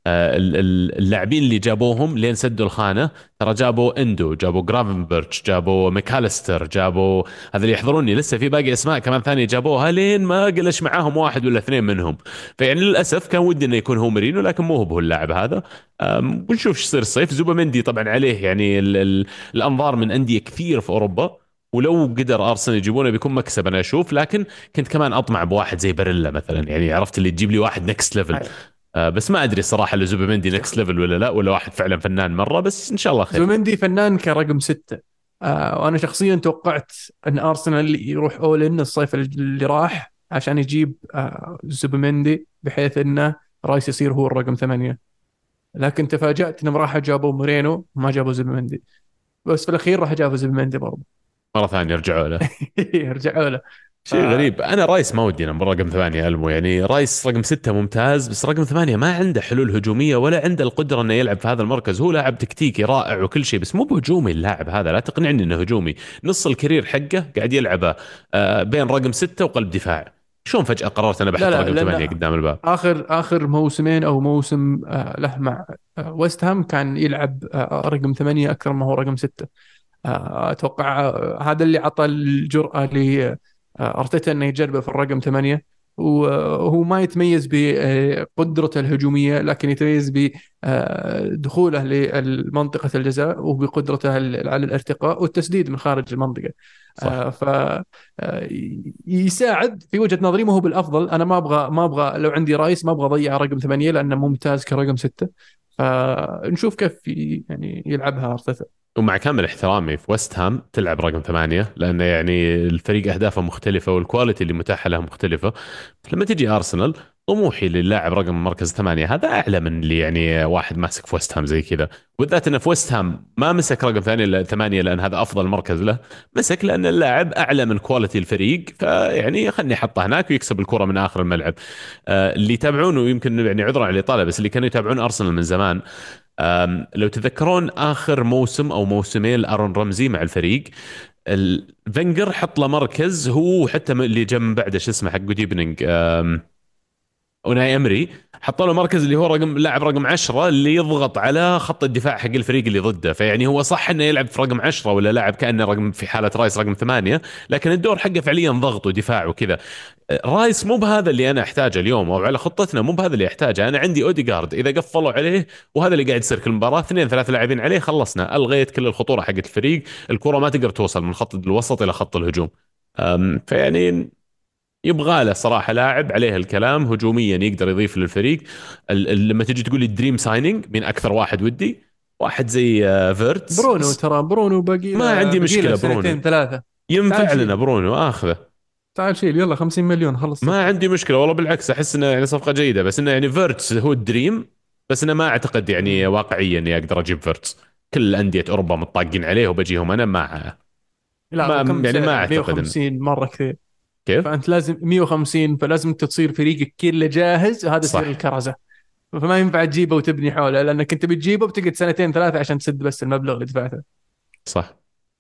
اللاعبين اللي جابوهم لين سدوا الخانه، ترى جابوا اندو، جابوا جرافنبرتش، جابوا ميكاليستر، جابوا هذا اللي يحضروني لسه في باقي اسماء كمان ثانيه جابوها لين ما قلش معاهم واحد ولا اثنين منهم. فيعني للاسف كان ودي انه يكون هو مورينو، لكن مو هو اللاعب هذا. ونشوف ايش يصير الصيف. زوباميندي طبعا عليه يعني الانظار من انديه كثير في اوروبا، ولو قدر ارسنال يجيبونه بيكون مكسب انا اشوف. لكن كنت كمان اطمع بواحد زي باريلا مثلا، يعني عرفت اللي تجيب لي واحد نكست ليفل. هاي. بس ما ادري الصراحه اللي زوبيمندي نكست ليفل ولا لا، ولا واحد فعلا فنان مره، بس ان شاء الله خير. زومندي فنان كرقم 6. وأنا شخصيا توقعت أن أرسنال يروح أول إن الصيف اللي راح عشان يجيب زوبمندي، بحيث أنه رايس يصير هو الرقم 8. لكن تفاجأت أنهم راحوا جابوا مورينو وما جابوا زوبمندي، بس في الأخير راح جابوا زوبمندي برضه. مره ثانيه رجعوا له. رجعوا له. ف شيء غريب. انا رايس ما ودي انا رقم 8 المو، يعني رايس رقم 6 ممتاز، بس رقم 8 ما عنده حلول هجوميه ولا عنده القدره انه يلعب في هذا المركز. هو لاعب تكتيكي رائع وكل شيء، بس مو بهجومي. اللاعب هذا لا تقنعني انه هجومي. نص الكارير حقه قاعد يلعبه بين رقم 6 وقلب دفاع. شلون فجاه قررت انا لا بحط لا، رقم 8 لأن قدام الباب؟ آخر موسمين أو موسم له مع ويست هام كان يلعب رقم 8 أكثر ما هو رقم 6. اتوقع هذا اللي عطى الجرأة لارتيتا انه يجربه في الرقم 8. وهو ما يتميز بقدرته الهجومية، لكن يتميز بدخوله لمنطقة الجزاء وبقدرته على الارتقاء والتسديد من خارج المنطقة. صح. ف يساعد في وجهة نظري، ما هو بالافضل. انا ما ابغى لو عندي رايس ما ابغى اضيع رقم 8 لانه ممتاز كرقم 6. فنشوف كيف يعني يلعبها ارتيتا. ومع كامل احترامي في وست هام تلعب رقم 8، لأن يعني الفريق أهدافه مختلفة والكواليتي اللي متاحة له مختلفة. لما تجي أرسنال، طموحي للاعب رقم مركز 8 هذا أعلى من اللي يعني واحد ماسك في وست هام زي كذا. بالذات أنه في وست هام ما مسك رقم ثاني 8 لأن هذا أفضل مركز له، مسك لأن اللاعب أعلى من كواليتي الفريق. فيعني خلني أحطه هناك ويكسب الكرة من آخر الملعب. اللي يتابعونه يمكن يعني عذرا على الإطالة، بس اللي كانوا يتابعون أرسنال من زمان، لو تذكرون آخر موسم أو موسمين لأرون رمزي مع الفريق، الفنجر حط له مركز هو حتى اللي جنب بعده شو اسمه حق جود ايفنينج، وناي امري حطوا له مركز اللي هو لاعب رقم 10 اللي يضغط على خط الدفاع حق الفريق اللي ضده. فيعني هو صح انه يلعب في رقم 10 ولا لاعب كانه رقم في حاله رايس رقم 8، لكن الدور حقه فعليا ضغط ودفاع وكذا. رايس مو بهذا اللي انا احتاجه اليوم، او على خطتنا مو بهذا اللي احتاجه. انا عندي اوديجارد اذا قفلوا عليه وهذا اللي قاعد يصير كل مباراه، اثنين ثلاث لاعبين عليه خلصنا، الغيت كل الخطوره حقت الفريق. الكره ما تقدر توصل من خط الوسط الى خط الهجوم. فيعني يبغى له صراحه لاعب عليه الكلام هجوميا يقدر يضيف للفريق. لما تجي تقول لي دريم سايننج مين اكثر واحد ودي، واحد زي فيرتس برونو، بس. ترى برونو باقي ما له عندي باقي له مشكله برونو، سنتين ثلاثة. تعال ينفع لنا شيل، برونو اخذه. تعال شيل يلا 50 مليون خلص ما صفقة. عندي مشكله والله، بالعكس احس انه يعني صفقه جيده، بس انه يعني فيرتس هو الدريم. بس انا ما اعتقد يعني مم. واقعيا اني اقدر اجيب فيرتس. كل انديه اوروبا متطاقين عليه وبجيهم انا لا هو كم يعني ما سعره؟ اعتقد ان. 150 مرة كثير. كيف؟ فأنت لازم 150، فلازم أنت تصير فريقك كله جاهز، وهذا صح. يصير الكرزة. فما ينفع تجيبه وتبني حوله، لأنك أنت بتجيبه بتقعد سنتين ثلاثة عشان تسد بس المبلغ اللي دفعته. صح.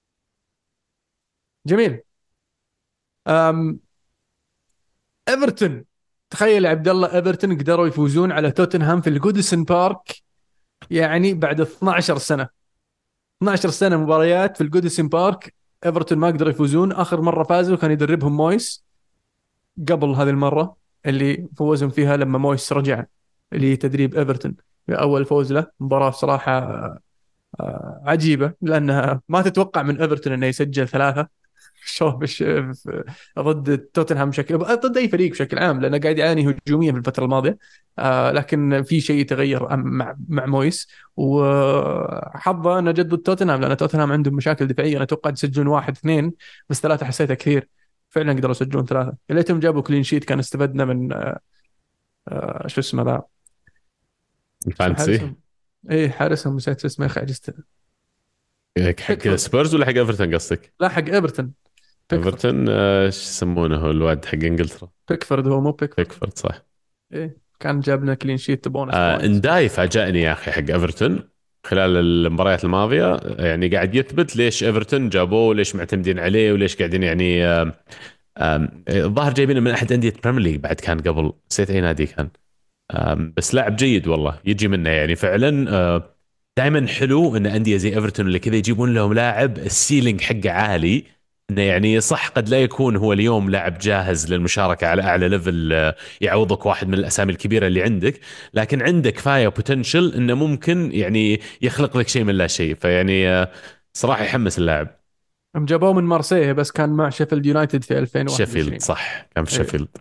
جميل. أم ايفرتون، تخيل يا عبد الله، ايفرتون قدروا يفوزون على توتنهام في الجودسون بارك، يعني بعد 12 سنة. 12 سنة مباريات في الجودسون بارك، ايفرتون ما قدروا يفوزون. اخر مرة فازوا كان يدربهم مويس، قبل هذه المرة اللي فوزهم فيها لما مويس رجع لتدريب ايفرتون. اول فوز له، مباراة صراحة عجيبة، لانها ما تتوقع من ايفرتون انه يسجل ثلاثة شو ضد توتنهام بشكل، ضد اي فريق بشكل عام، لانه قاعد يعاني هجوميا في الفتره الماضيه. لكن في شيء تغير مع مويس، وحظه انه جد ضد توتنهام، لان توتنهام عندهم مشاكل دفاعيه. انا اتوقع يسجلون واحد اثنين، بس ثلاثه حسيتها كثير. فعلا قدروا يسجلون ثلاثه، يا ليتهم جابوا كلين شيت، كان استفدنا من شو اسمه ذا، اسمه الفانتسي. حارسهم. ايه حارسهم، نسيت اسمه يا اخي، عجزت. حق بيكفورد. سبيرز ولا حق ايفرتون قصدك؟ لا حق ايفرتون، بيكفورد. ايفرتون ايش يسمونه هو الواد حق انجلترا؟ بيكفورد هو، مو بيكفورد. بيكفورد صح. ايه كان جاب لنا كلين شيت بونس بوينتس. انداي فاجأني يا اخي حق ايفرتون خلال المباريات الماضيه، يعني قاعد يثبت ليش ايفرتون جابوه وليش معتمدين عليه وليش قاعدين يعني الظاهر جايبينه من احد انديه بريمير ليج بعد، كان قبل نسيت اي نادي كان. بس لاعب جيد والله يجي منه يعني فعلا. دائما حلو ان انديه زي ايفرتون اللي كذا يجيبون لهم لاعب السيلينج حقه عالي، انه يعني صح قد لا يكون هو اليوم لاعب جاهز للمشاركه على اعلى ليفل، يعوضك واحد من الاسامي الكبيره اللي عندك، لكن عنده كفايه بوتنشل انه ممكن يعني يخلق لك شيء من لا شيء. فيعني صراحه يحمس اللاعب. هم جابوه من مارسيليا، بس كان مع شيفيلد يونايتد في شيفيلد 2021. صح، كان في ايه، شيفيلد.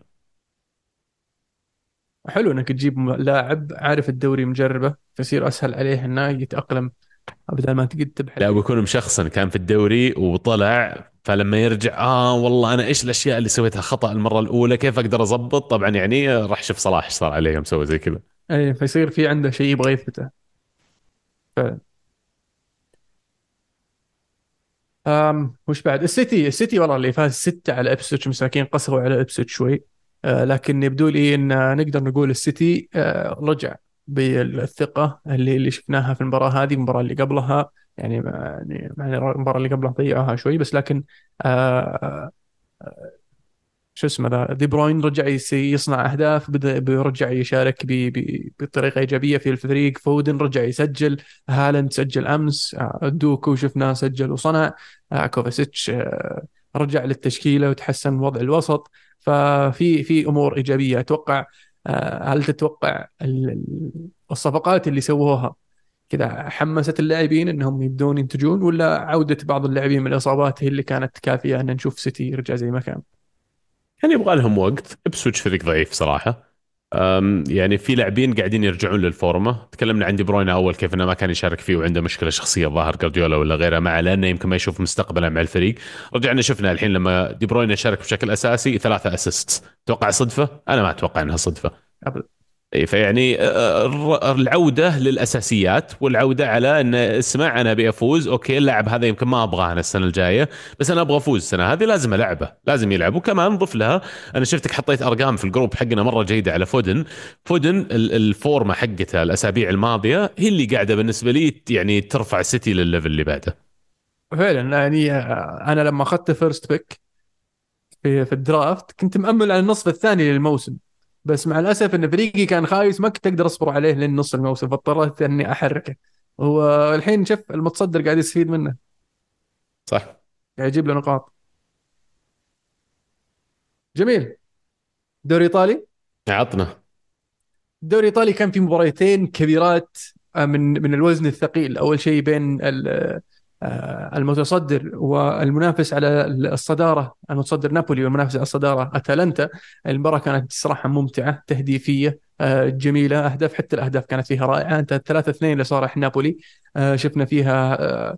حلو انك تجيب لاعب عارف الدوري مجربه، فيصير اسهل عليه انه يتاقلم، بدل ما تقعد تبحث لا فيه. بيكون مشخصن كان في الدوري وطلع، فلما يرجع والله انا ايش الاشياء اللي سويتها خطأ المرة الاولى، كيف اقدر اضبط. طبعا يعني راح شوف صلاح ايش صار عليه يوم سوى زي كذا. ايه، فيصير في عنده شيء يبغى يثبته فعلا. وش بعد؟ السيتي والله اللي فاز 6 على ابسوتش، مساكين قسوا على ابسوتش شوي. لكن يبدو لي ان نقدر نقول السيتي رجع بالثقة اللي شفناها في المباراة هذه، المباراة اللي قبلها يعني يعني المباراة اللي قبلها ضيعوها شوي بس، لكن آه، شو اسمه ذا، دي بروين رجع يصنع اهداف، بدا بيرجع يشارك بطريقه ايجابيه في الفريق. فودن رجع يسجل، هالاند سجل امس، دوكو شفناه سجل وصنع، كوفاسيتش رجع للتشكيله وتحسن وضع الوسط. في امور ايجابيه اتوقع. هل تتوقع الصفقات اللي سووها كذا حمست اللاعبين انهم يبدون ينتجون، ولا عوده بعض اللاعبين من الاصابات هي اللي كانت كافيه ان نشوف سيتي يرجع زي ما كان؟ يعني يبغى لهم وقت. ابسويتش فريق ضعيف صراحة. يعني في لاعبين قاعدين يرجعون للفورمة. تكلمنا عن دي بروين اول كيف انه ما كان يشارك فيه وعنده مشكلة شخصية ظاهر جارديولا ولا غيره معه، لانه يمكن ما يشوف مستقبله مع الفريق. رجعنا شفنا الحين لما دي بروين شارك بشكل اساسي 3 اسيست. توقع صدفة؟ انا ما اتوقع انها صدفة. إيه، فيعني العودة للأساسيات والعودة على أن اسمع أنا أبي أفوز. أوكي اللاعب هذا يمكن ما أبغاه أنا السنة الجاية، بس أنا أبغى أفوز السنة هذه، لازم ألعبه لازم يلعب. وكمان ضف لها، أنا شفتك حطيت أرقام في الجروب حقنا مرة جيدة على فودن. فودن الفورمة حقته الأسابيع الماضية هي اللي قاعدة بالنسبة لي يعني ترفع السيتي للليفل اللي بعده. فعلا يعني انا لما اخذت فيرست بيك في الدرافت كنت مأمل على النصف الثاني للموسم، بس مع الاسف ان فريقي كان خايس، ما كنت اقدر اصبر عليه لين نص الموسم، فاضطريت اني احركه. والحين شوف المتصدر قاعد يستفيد منه، صح. قاعد يجيب له نقاط. جميل. دوري ايطالي. عطنا. الدوري الايطالي كان في مباريتين كبيرات، من الوزن الثقيل. اول شيء بين المتصدر والمنافس على الصداره، المتصدر نابولي والمنافس على الصداره اتلانتا. المباراه كانت صراحه ممتعه، تهديفيه جميله، اهداف، حتى الاهداف كانت فيها رائعه. انت 3-2 لصالح نابولي. شفنا فيها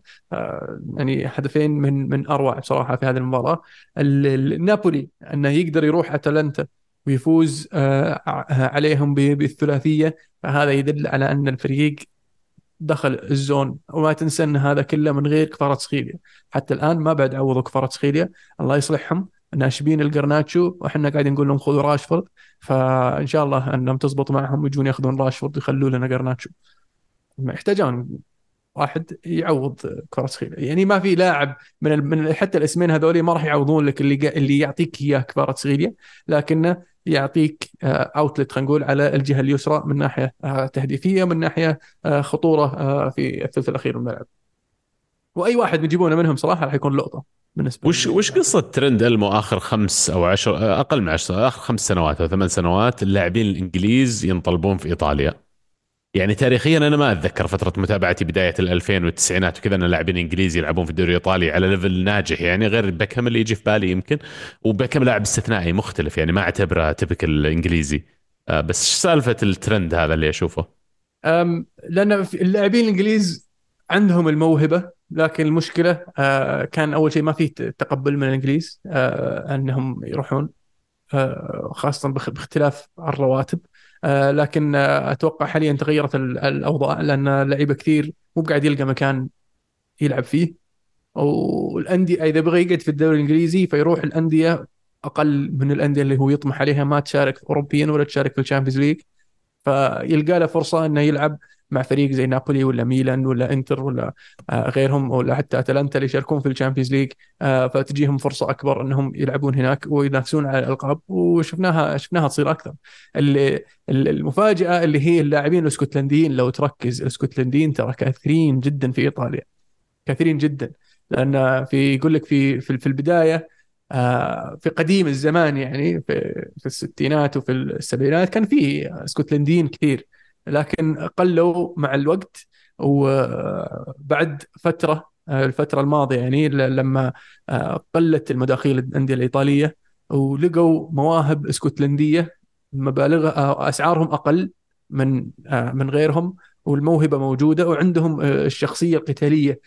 يعني هدفين من اروع بصراحه في هذه المباراه. نابولي انه يقدر يروح اتلانتا ويفوز عليهم بالثلاثية، فهذا يدل على أن الفريق دخل الزون. وما تنسى أن هذا كله من غير كفاراتسخيليا، حتى الآن ما بعد عوضوا كفاراتسخيليا، الله يصلحهم، ناشبين القرناتشو، وإحنا قاعدين نقول لهم خذوا راشفورد. فإن شاء الله أنهم تزبط معهم ويجون ياخذون راشفورد ويخلوا لنا قرناتشو. يحتاجون واحد يعوض كفاراتسخيليا، يعني ما في لاعب حتى الاسمين هذولي ما راح يعوضون لك اللي يعطيك اياه كفاراتسخيليا، لكنه يعطيك اوتلت، خلينا نقول، على الجهه اليسرى من ناحيه تهديفيه، من ناحيه خطوره في الثلث الاخير من الملعب. واي واحد بيجيبونه منهم صراحه راح يكون لقطه بالنسبه وش لي. قصة ترند المو آخر 5 أو 10، أقل من 10، آخر 5 سنوات أو 8 سنوات اللاعبين الإنجليز ينطلبون في إيطاليا؟ يعني تاريخيا أنا ما أتذكر فترة متابعتي بداية الألفين والتسعينات وكذا أن اللاعبين الإنجليز يلعبون في الدوري الإيطالي على ليفل ناجح، يعني غير بيكهام اللي يجي في بالي يمكن. وبيكهام لاعب استثنائي مختلف، يعني ما أعتبره تبكل إنجليزي. بس إيش سالفة الترند هذا اللي أشوفه؟ لان اللاعبين الانجليز عندهم الموهبه، لكن المشكله كان اول شيء ما في تقبل من الانجليز انهم يروحون، خاصة باختلاف الرواتب. لكن أتوقع حاليا تغيرت الأوضاع، لأن لعيبة كثير مو قاعد يلقى مكان يلعب فيه. والأندية إذا بغى يقعد في الدوري الإنجليزي فيروح الأندية أقل من الأندية اللي هو يطمح عليها، ما تشارك أوروبيا ولا تشارك في الشامبيونز ليج، فيلقى له فرصة انه يلعب مع فريق زي نابولي ولا ميلان ولا انتر ولا غيرهم، ولا حتى اتلانتا اللي يشاركون في الشامبيونز ليج. فتجيهم فرصة اكبر انهم يلعبون هناك وينافسون على الالقاب، شفناها تصير اكثر. المفاجأة اللي هي اللاعبين الاسكتلنديين، لو تركز الاسكتلنديين ترى كثيرين جدا في ايطاليا، كثيرين جدا. لان يقول لك في البدايه، في قديم الزمان، يعني في الستينات وفي السبعينات كان في اسكتلنديين كثير، لكن قلوا مع الوقت. وبعد فتره، الفتره الماضيه يعني لما قلت المداخيل الانديه الايطاليه، ولقوا مواهب اسكتلنديه مبالغ، اسعارهم اقل من غيرهم، والموهبه موجوده، وعندهم الشخصيه القتاليه.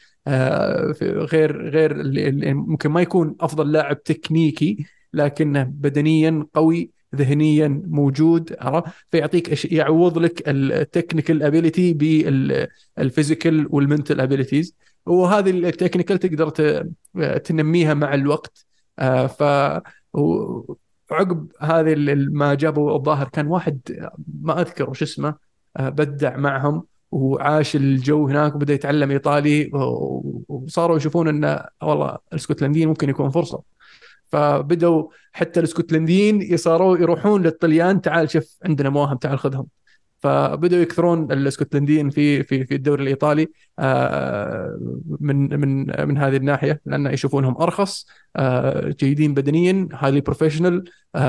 غير اللي ممكن ما يكون افضل لاعب تكنيكي، لكنه بدنيا قوي، ذهنيا موجود، عرفت؟ فيعطيك يعوض لك التكنيكال ابيليتي بالفيزيكال والمنتال ابيليتيز. وهذه التكنيكال تقدر تنميها مع الوقت. ف عقب هذه ما جابوا الظاهر كان واحد ما اذكر وش اسمه، بدع معهم وعاش الجو هناك وبدأ يتعلم إيطالي، وصاروا يشوفون أن والله الاسكتلنديين ممكن يكون فرصة. فبدأوا حتى الاسكتلنديين يصاروا يروحون للطليان، تعال شوف عندنا مواهب تعال خذهم. فبدأوا يكثرون الاسكتلنديين في الدوري الإيطالي، من هذه الناحية، لأن يشوفونهم أرخص، جيدين بدنيا، هايلي بروفيشنال،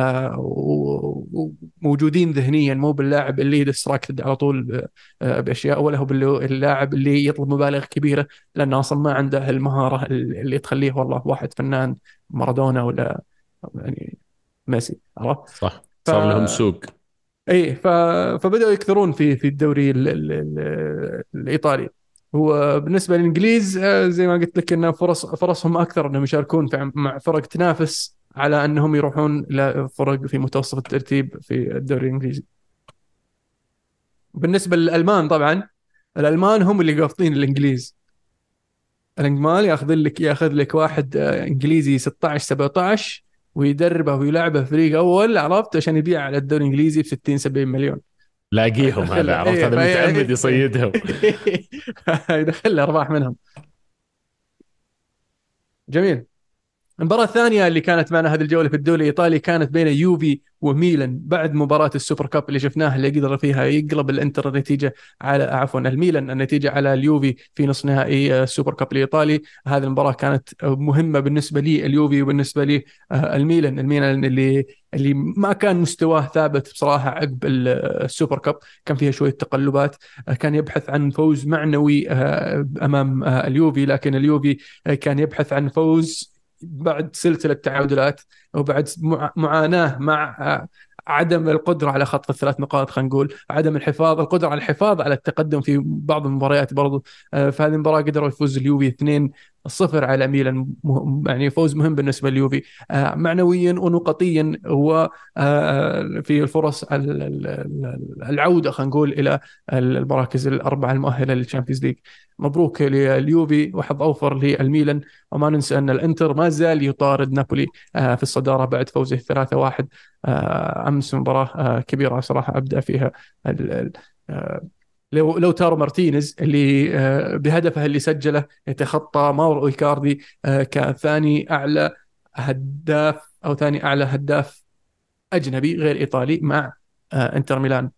وموجودين ذهنيا، مو باللاعب اللي ديستراكتد على طول باشياء، ولا هو اللاعب اللي يطلب مبالغ كبيره، لانه اصلا ما عنده المهاره اللي تخليه والله واحد فنان مارادونا ولا يعني ميسي، عرفت؟ صح، ف صار لهم سوق. اي فبداوا يكثرون في الدوري الايطالي. هو بالنسبه للانجليز زي ما قلت لك ان فرصهم اكثر انهم يشاركون مع فرق تنافس على انهم يروحون الى فرق في متوسط الترتيب في الدوري الانجليزي. بالنسبه للالمان طبعا، الالمان هم اللي قافطين الانجليز. الانجمال ياخذ لك واحد انجليزي 16 17 ويدربه ويلعبه فريق اول، عرفت، عشان يبيع على الدوري الانجليزي ب 60 70 مليون. لاقيهم فيدخل هذا، له عرفت، هذا متعمد يصيدهم. يدخل له ارباح منهم. جميل. المباراة الثانية اللي كانت معنا هذه الجولة في الدوري الإيطالي كانت بين يوفي وميلان بعد مباراة السوبر كاب اللي شفناها، اللي قدر فيها يقلب الانتر النتيجة على، عفوا، الميلان النتيجة على اليوفي في نصف نهائي السوبر كاب الإيطالي. هذه المباراة كانت مهمة بالنسبة لي اليوفي، وبالنسبة لي الميلان اللي ما كان مستواه ثابت بصراحة عقب السوبر كاب، كان فيها شوية تقلبات. كان يبحث عن فوز معنوي أمام اليوفي، لكن اليوفي كان يبحث عن فوز بعد سلسلة تعادلات، وبعد معاناة مع عدم القدرة على خطف الثلاث نقاط، خلينا نقول عدم القدرة على الحفاظ على التقدم في بعض المباريات برضو. في هذه المباراة قدروا يفوز اليوفي 2-0 على ميلان، يعني فوز مهم بالنسبة لليوفي معنويا ونقطيا. هو في الفرص العودة، خلينا نقول، إلى المراكز الأربعة المؤهلة للشامبيونز ليج. مبروك لليوفي وحظ أوفر للميلان. وما ننسى أن الإنتر ما زال يطارد نابولي في الصدارة بعد فوزه 3-1 أمس. مباراة كبيرة صراحة أبدأ فيها لو تارو مارتينيز اللي بهدفه اللي سجله يتخطى ماورو إيكاردي كثاني أعلى هداف، أو ثاني أعلى هداف أجنبي غير إيطالي مع إنتر ميلان.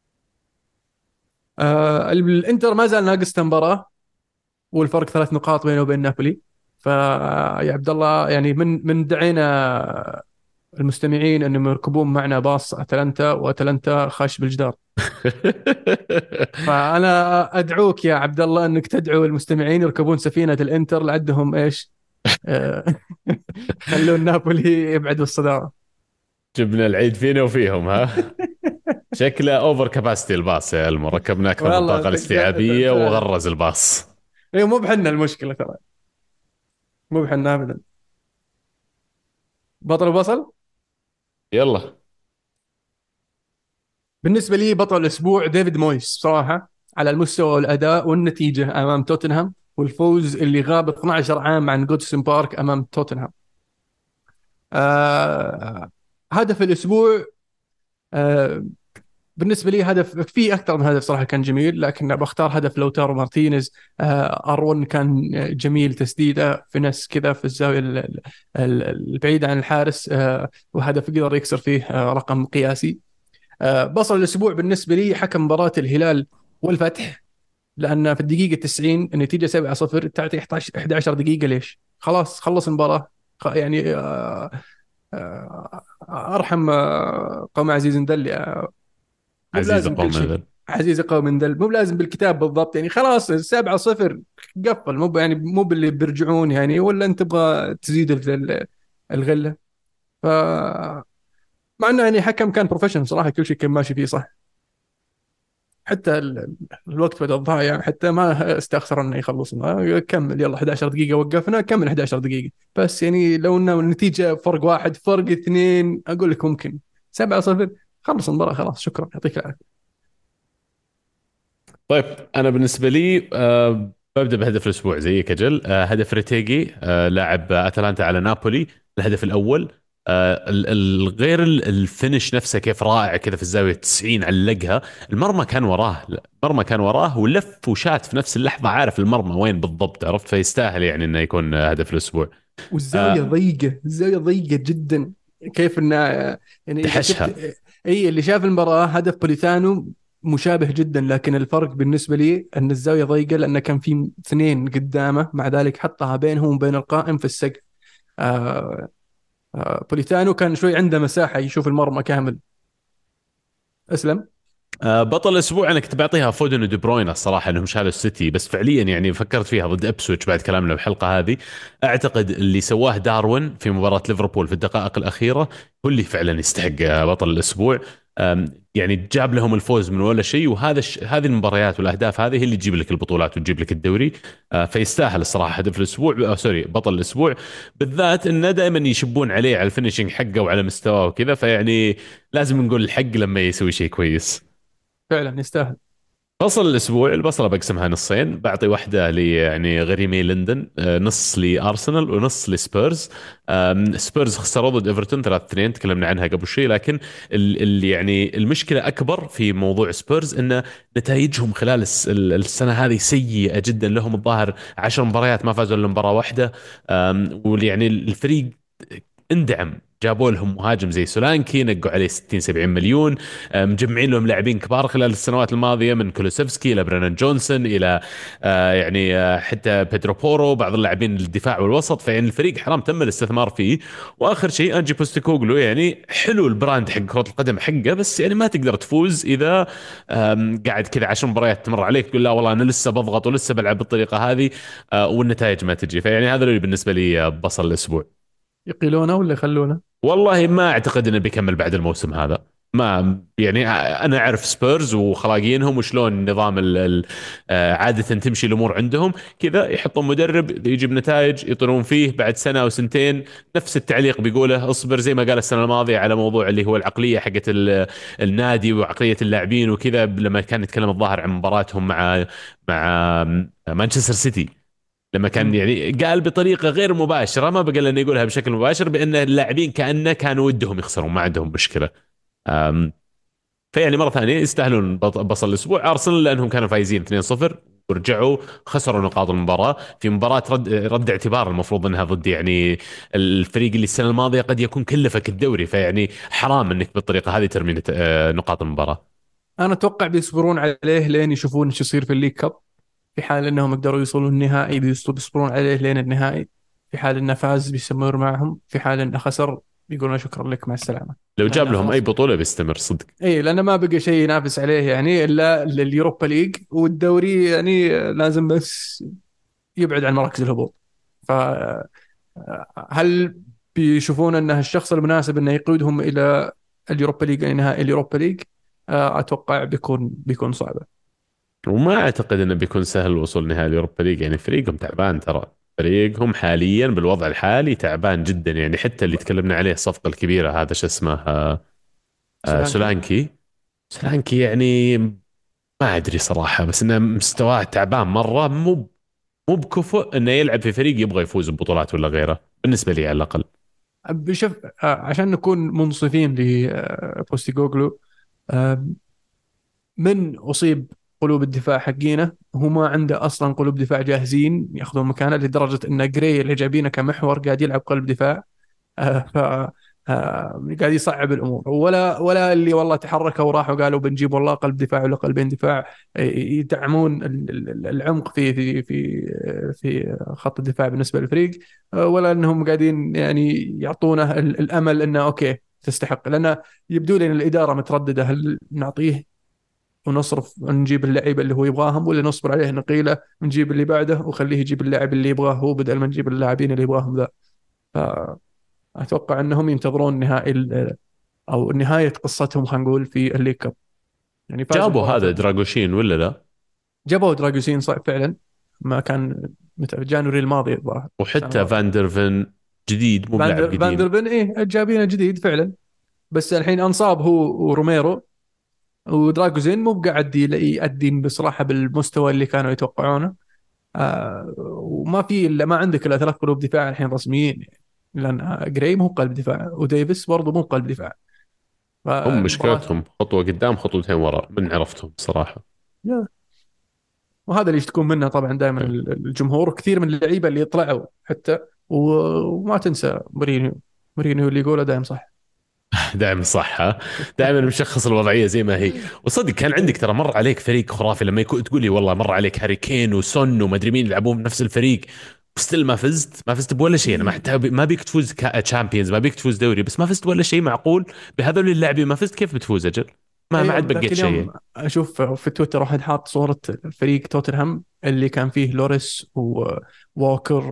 الإنتر ما زال ناقص مباراة، والفرق 3 نقاط بينه وبين نابولي. فيا عبد الله، يعني من دعينا المستمعين انهم يركبون معنا باص اتلانتا، واتلانتا خاش بالجدار. فانا ادعوك يا عبد الله انك تدعو المستمعين يركبون سفينه الانتر لعدهم ايش، آه، خلون نابولي يبعد بالصداره. جبنا العيد فينا وفيهم ها. شكله اوفر كاباسيتي الباص يا المو، ركبنا اكثر من والله الطاقه الاستيعابيه فعلا. وغرز الباص. ايوه، مو بحنا المشكله ترى، مو بحنا ابدا. بطل وبصل. يلا. بالنسبه لي بطل الاسبوع ديفيد مويس صراحه، على المستوى والاداء والنتيجه امام توتنهام، والفوز اللي غاب 12 عام عن جودسون بارك امام توتنهام. آه هدف الاسبوع، آه بالنسبه لي هدف، في اكثر من هدف صراحه كان جميل، لكن بختار هدف لوتارو مارتينيز. ارون كان جميل، تسديده في نفس كذا في الزاويه البعيده عن الحارس، وهدف قدر يكسر فيه رقم قياسي. بصل الاسبوع بالنسبه لي حكم مباراه الهلال والفتح، لان في الدقيقه 90 النتيجه 7-0، تعطي 11 دقيقه ليش؟ خلاص خلص المباراه. يعني ارحم قوم عزيز دل، مو عزيز بلازم كل قوم شيء. هذا. عزيز قوم دل، مو بلازم بالكتاب بالضبط، يعني خلاص 7-0 قفل، مو يعني مو باللي بيرجعون يعني، ولا انت تبغى تزيد الغله. ف مع انه يعني حكم كان بروفيشنال صراحه، كل شيء كان ماشي فيه صح. حتى الوقت بدأ ضايع، حتى ما استخسر انه يخلص، كمل يلا 11 دقيقة وقفنا، كمل 11 دقيقة. بس يعني لو انه النتيجة فرق واحد، فرق اثنين، اقول لك ممكن 7-0 خلص المباراة خلاص، شكرا يعطيك العافية. طيب انا بالنسبه لي ببدا بهدف الاسبوع زيك اجل. هدف ريتيجي لاعب اتلانتا على نابولي. الهدف الاول غير الفينش نفسه كيف رائع كذا في الزاويه 90 علقها. المرمى كان وراه، المرمى كان وراه ولف وشات في نفس اللحظه، عارف المرمى وين بالضبط، عرفت؟ فيستاهل يعني انه يكون هدف الاسبوع. والزاوية آه، ضيقة، الزاوية ضيقة جدا. كيف انه يعني اذا شفت، دحشها. اي اللي شاف المباراة هدف بوليتانو مشابه جدا، لكن الفرق بالنسبة لي ان الزاوية ضيقة لان كان في اثنين قدامه، مع ذلك حطها بينهم وبين القائم في السقف. آه بوليتانو كان شوي عنده مساحة يشوف المرمى كامل. اسلم. بطل الاسبوع انا كنت بعطيها فودن ودي بروين الصراحه، انهم شالوا السيتي، بس فعليا يعني فكرت فيها ضد ابسويتش بعد كلامنا بالحلقه هذه. اعتقد اللي سواه داروين في مباراه ليفربول في الدقائق الاخيره هو اللي فعلا يستحق بطل الاسبوع. يعني جاب لهم الفوز من ولا شيء، وهذا هذه المباريات والاهداف هذه هي اللي تجيب لك البطولات وتجيب لك الدوري. فيستاهل الصراحه هدف الاسبوع، سوري بطل الاسبوع. بالذات انه دائما يشبون عليه على الفينشنج حقه وعلى مستواه وكذا، فيعني لازم نقول الحق لما يسوي شيء كويس. فعلا يستاهل. فصل الاسبوع البصله بقسمها نصين، بعطي واحده ل يعني غريمي لندن، نص لارسنال ونص لسبيرز. سبيرز خسروا ضد ايفرتون 3-2، تكلمنا عنها قبل شوي، لكن اللي يعني المشكله اكبر في موضوع سبيرز ان نتائجهم خلال السنه هذه سيئه جدا لهم. الظاهر 10 مباريات ما فازوا الا مباراه واحده. واللي يعني الفريق اندعم، جابوا لهم مهاجم زي سولانكي نقوا عليه 60 70 مليون. مجمعين لهم لاعبين كبار خلال السنوات الماضيه، من كولوسيفسكي الى برينان جونسون الى حتى بيدرو بورو، بعض اللاعبين الدفاع والوسط. فيعني الفريق حرام تم الاستثمار فيه. واخر شيء انجي بوستيكوغلو، يعني حلو البراند حق كره القدم حقه، بس يعني ما تقدر تفوز اذا قاعد كذا 10 مباريات تمر عليك تقول لا والله انا لسه بضغط ولسه بلعب بالطريقه هذه، والنتائج ما تجي. فيعني هذا اللي بالنسبه لي بصل الاسبوع. يقيلونه ولا يخلونه؟ والله ما اعتقد انه بيكمل بعد الموسم هذا. ما يعني انا اعرف سبيرز وخلاقينهم وشلون نظام عاده تمشي الامور عندهم كذا، يحطون مدرب يجيب نتائج يطيرون فيه، بعد سنه او سنتين نفس التعليق بيقوله اصبر، زي ما قال السنه الماضيه على موضوع اللي هو العقليه حقت النادي وعقليه اللاعبين وكذا، لما كان يتكلم الظاهر عن مباراتهم مع مانشستر سيتي، لما كان مم. يعني قال بطريقه غير مباشره، ما بقى انه يقولها بشكل مباشر، بان اللاعبين كانه كانوا ودهم يخسرون ما عندهم مشكله. أم، فيعني مره ثانيه يستاهلون بصل الاسبوع ارسنال، لانهم كانوا فايزين 2-0 ورجعوا خسروا نقاط المباراه في مباراه رد اعتبار، المفروض انها ضد يعني الفريق اللي السنه الماضيه قد يكون كلفك الدوري. فيعني حرام انك بالطريقه هذه ترمي نقاط المباراه. انا اتوقع بيصبرون عليه لين يشوفون ايش يصير في الليج كاب. في حال انهم يقدروا يوصلوا النهائي بيصبرون عليه لين النهائي. في حال انه فاز بيستمر معهم، في حال انه خسر بيقولون شكرا لك مع السلامه. لو جاب لانه لهم اي خلاص. بطوله بيستمر صدق. اي لانه ما بقى شيء ينافس عليه يعني الا اليوروبا ليج والدوري، يعني لازم بس يبعد عن مراكز الهبوط. فهل بيشوفون انه الشخص المناسب انه يقودهم الى اليوروبا ليج، يعني نهائي اليوروبا ليج؟ اتوقع بيكون صعبه. وما اعتقد انه بيكون سهل الوصول نهائي اليوروبا ليج، يعني فريقهم تعبان ترى. فريقهم حاليا بالوضع الحالي تعبان جدا، يعني حتى اللي تكلمنا عليه الصفقة الكبيرة هذا شو اسمه سولانكي. سولانكي. سولانكي يعني ما ادري صراحة، بس انه مستواه تعبان مرة، مو بكفؤ انه يلعب في فريق يبغى يفوز ببطولات ولا غيره، بالنسبة لي على الاقل. بشوف، عشان نكون منصفين لبوستيغوغلو، من أصيب قلوب الدفاع حقينه هو ما عنده أصلا قلوب دفاع جاهزين ياخذون مكانه، لدرجة أن جراي اللي جايبينه كمحور قاعد يلعب قلب دفاع. ف قاعد يصعب الامور، ولا اللي والله تحركوا وراحوا قالوا بنجيب والله قلب دفاع ولا قلبين دفاع يدعمون العمق في خط الدفاع بالنسبه للفريق. ولا انهم قاعدين يعني يعطونه الامل انه اوكي تستحق، لان يبدو لي ان الاداره متردده، هل نعطيه ونصرف ونجيب اللعيبه اللي هو يبغاهم، ولا نصبر عليه نقيله ونجيب اللي بعده وخليه يجيب اللاعب اللي يبغاه هو بدل ما نجيب اللاعبين اللي يبغاهم ذا. فاتوقع انهم ينتظرون نهائي او نهايه قصتهم، خلينا نقول في الليج كاب. يعني فازوا جابوا مباراه هذا دراغوشين ولا لا؟ جابوا دراجوسين صعب فعلا. ما كان متى جانوري الماضي الظاهر، السنه وحتى الماضيه. فاندرفن جديد مو بلاعب قديم. فاندربن ايه جابينه جديد فعلا، بس الحين انصاب هو وروميرو، ودراجوزين مو بقاعد يأدي بصراحه بالمستوى اللي كانوا يتوقعونه. وما في الا ما عندك الا ثلاث قلوب دفاع الحين رسميين يعني. لان جراي مو قلب دفاع وديفيس برضه مو قلب دفاع. هم فالمباراه مشكلتهم خطوة قدام خطوتين ورا من عرفتهم صراحة. وهذا اللي تكون منه طبعا دائما الجمهور، كثير من اللعيبه اللي طلعوا حتى وما تنسى مورينيو. مورينيو اللي يقوله دائم صح. دائما صح ها؟ دائما مشخص الوضعيه زي ما هي. وصدق كان عندك ترى مر عليك فريق خرافي، لما يكون تقول لي والله مر عليك هاري كين وسون وما ادري مين يلعبون بنفس الفريق، ستيل ما فزت بولا شيء. انا ما حتى ما بيك تفوز تشامبيونز، ما بيك تفوز دوري، بس ما فزت ولا شيء. معقول بهذول اللاعبين ما فزت؟ كيف بتفوز اجل؟ ما ايوه، عاد ذاك بقيت شيء. اليوم اشوف في تويتر واحد حاط صوره فريق توتنهام اللي كان فيه لوريس وووكر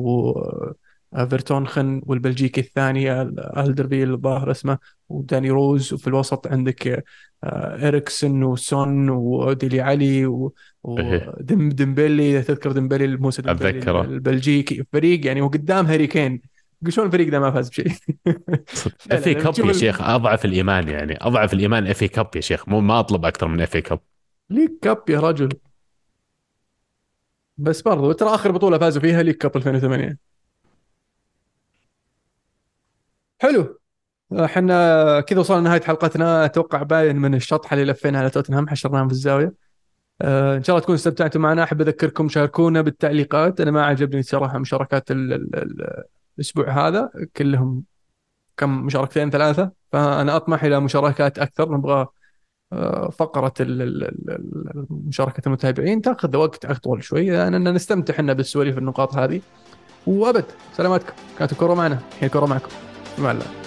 وفيرتونخن، والبلجيكي الثاني الدربيل الظاهر اسمه، وداني روز، وفي الوسط عندك إريكسن وسون وديلي علي ايه وديمبلي، إذا تذكر ديمبلي، موسى ديمبلي اتذكره. البلجيكي. فريق يعني وقدام هاري كين، شلون الفريق ده ما فاز بشيء؟ اف اي فعلا كاب تشوف يا شيخ، اضعف الايمان، يعني اضعف الايمان اف اي كاب يا شيخ، مو ما اطلب اكثر من اف اي كاب. ليج كاب يا رجل. بس برضو ترى اخر بطوله فازوا فيها ليج كاب 2008. حلو. احنا كذا وصلنا لنهايه حلقتنا، اتوقع باين من الشطحه اللي لفينا على توتنهام حشرناهم في الزاويه. ان شاء الله تكونوا استمتعتوا معنا. احب اذكركم شاركونا بالتعليقات، انا ما عجبني صراحه مشاركات الاسبوع هذا كلهم، كم مشاركتين ثلاثه، فانا اطمح الى مشاركات اكثر. نبغى فقره مشاركه المتابعين تاخذ وقت اطول شوي، لاننا نستمتع احنا بالسواليف النقاط هذه. وابد سلاماتكم، كانت الكره معنا، الحين الكره معكم. مع الله.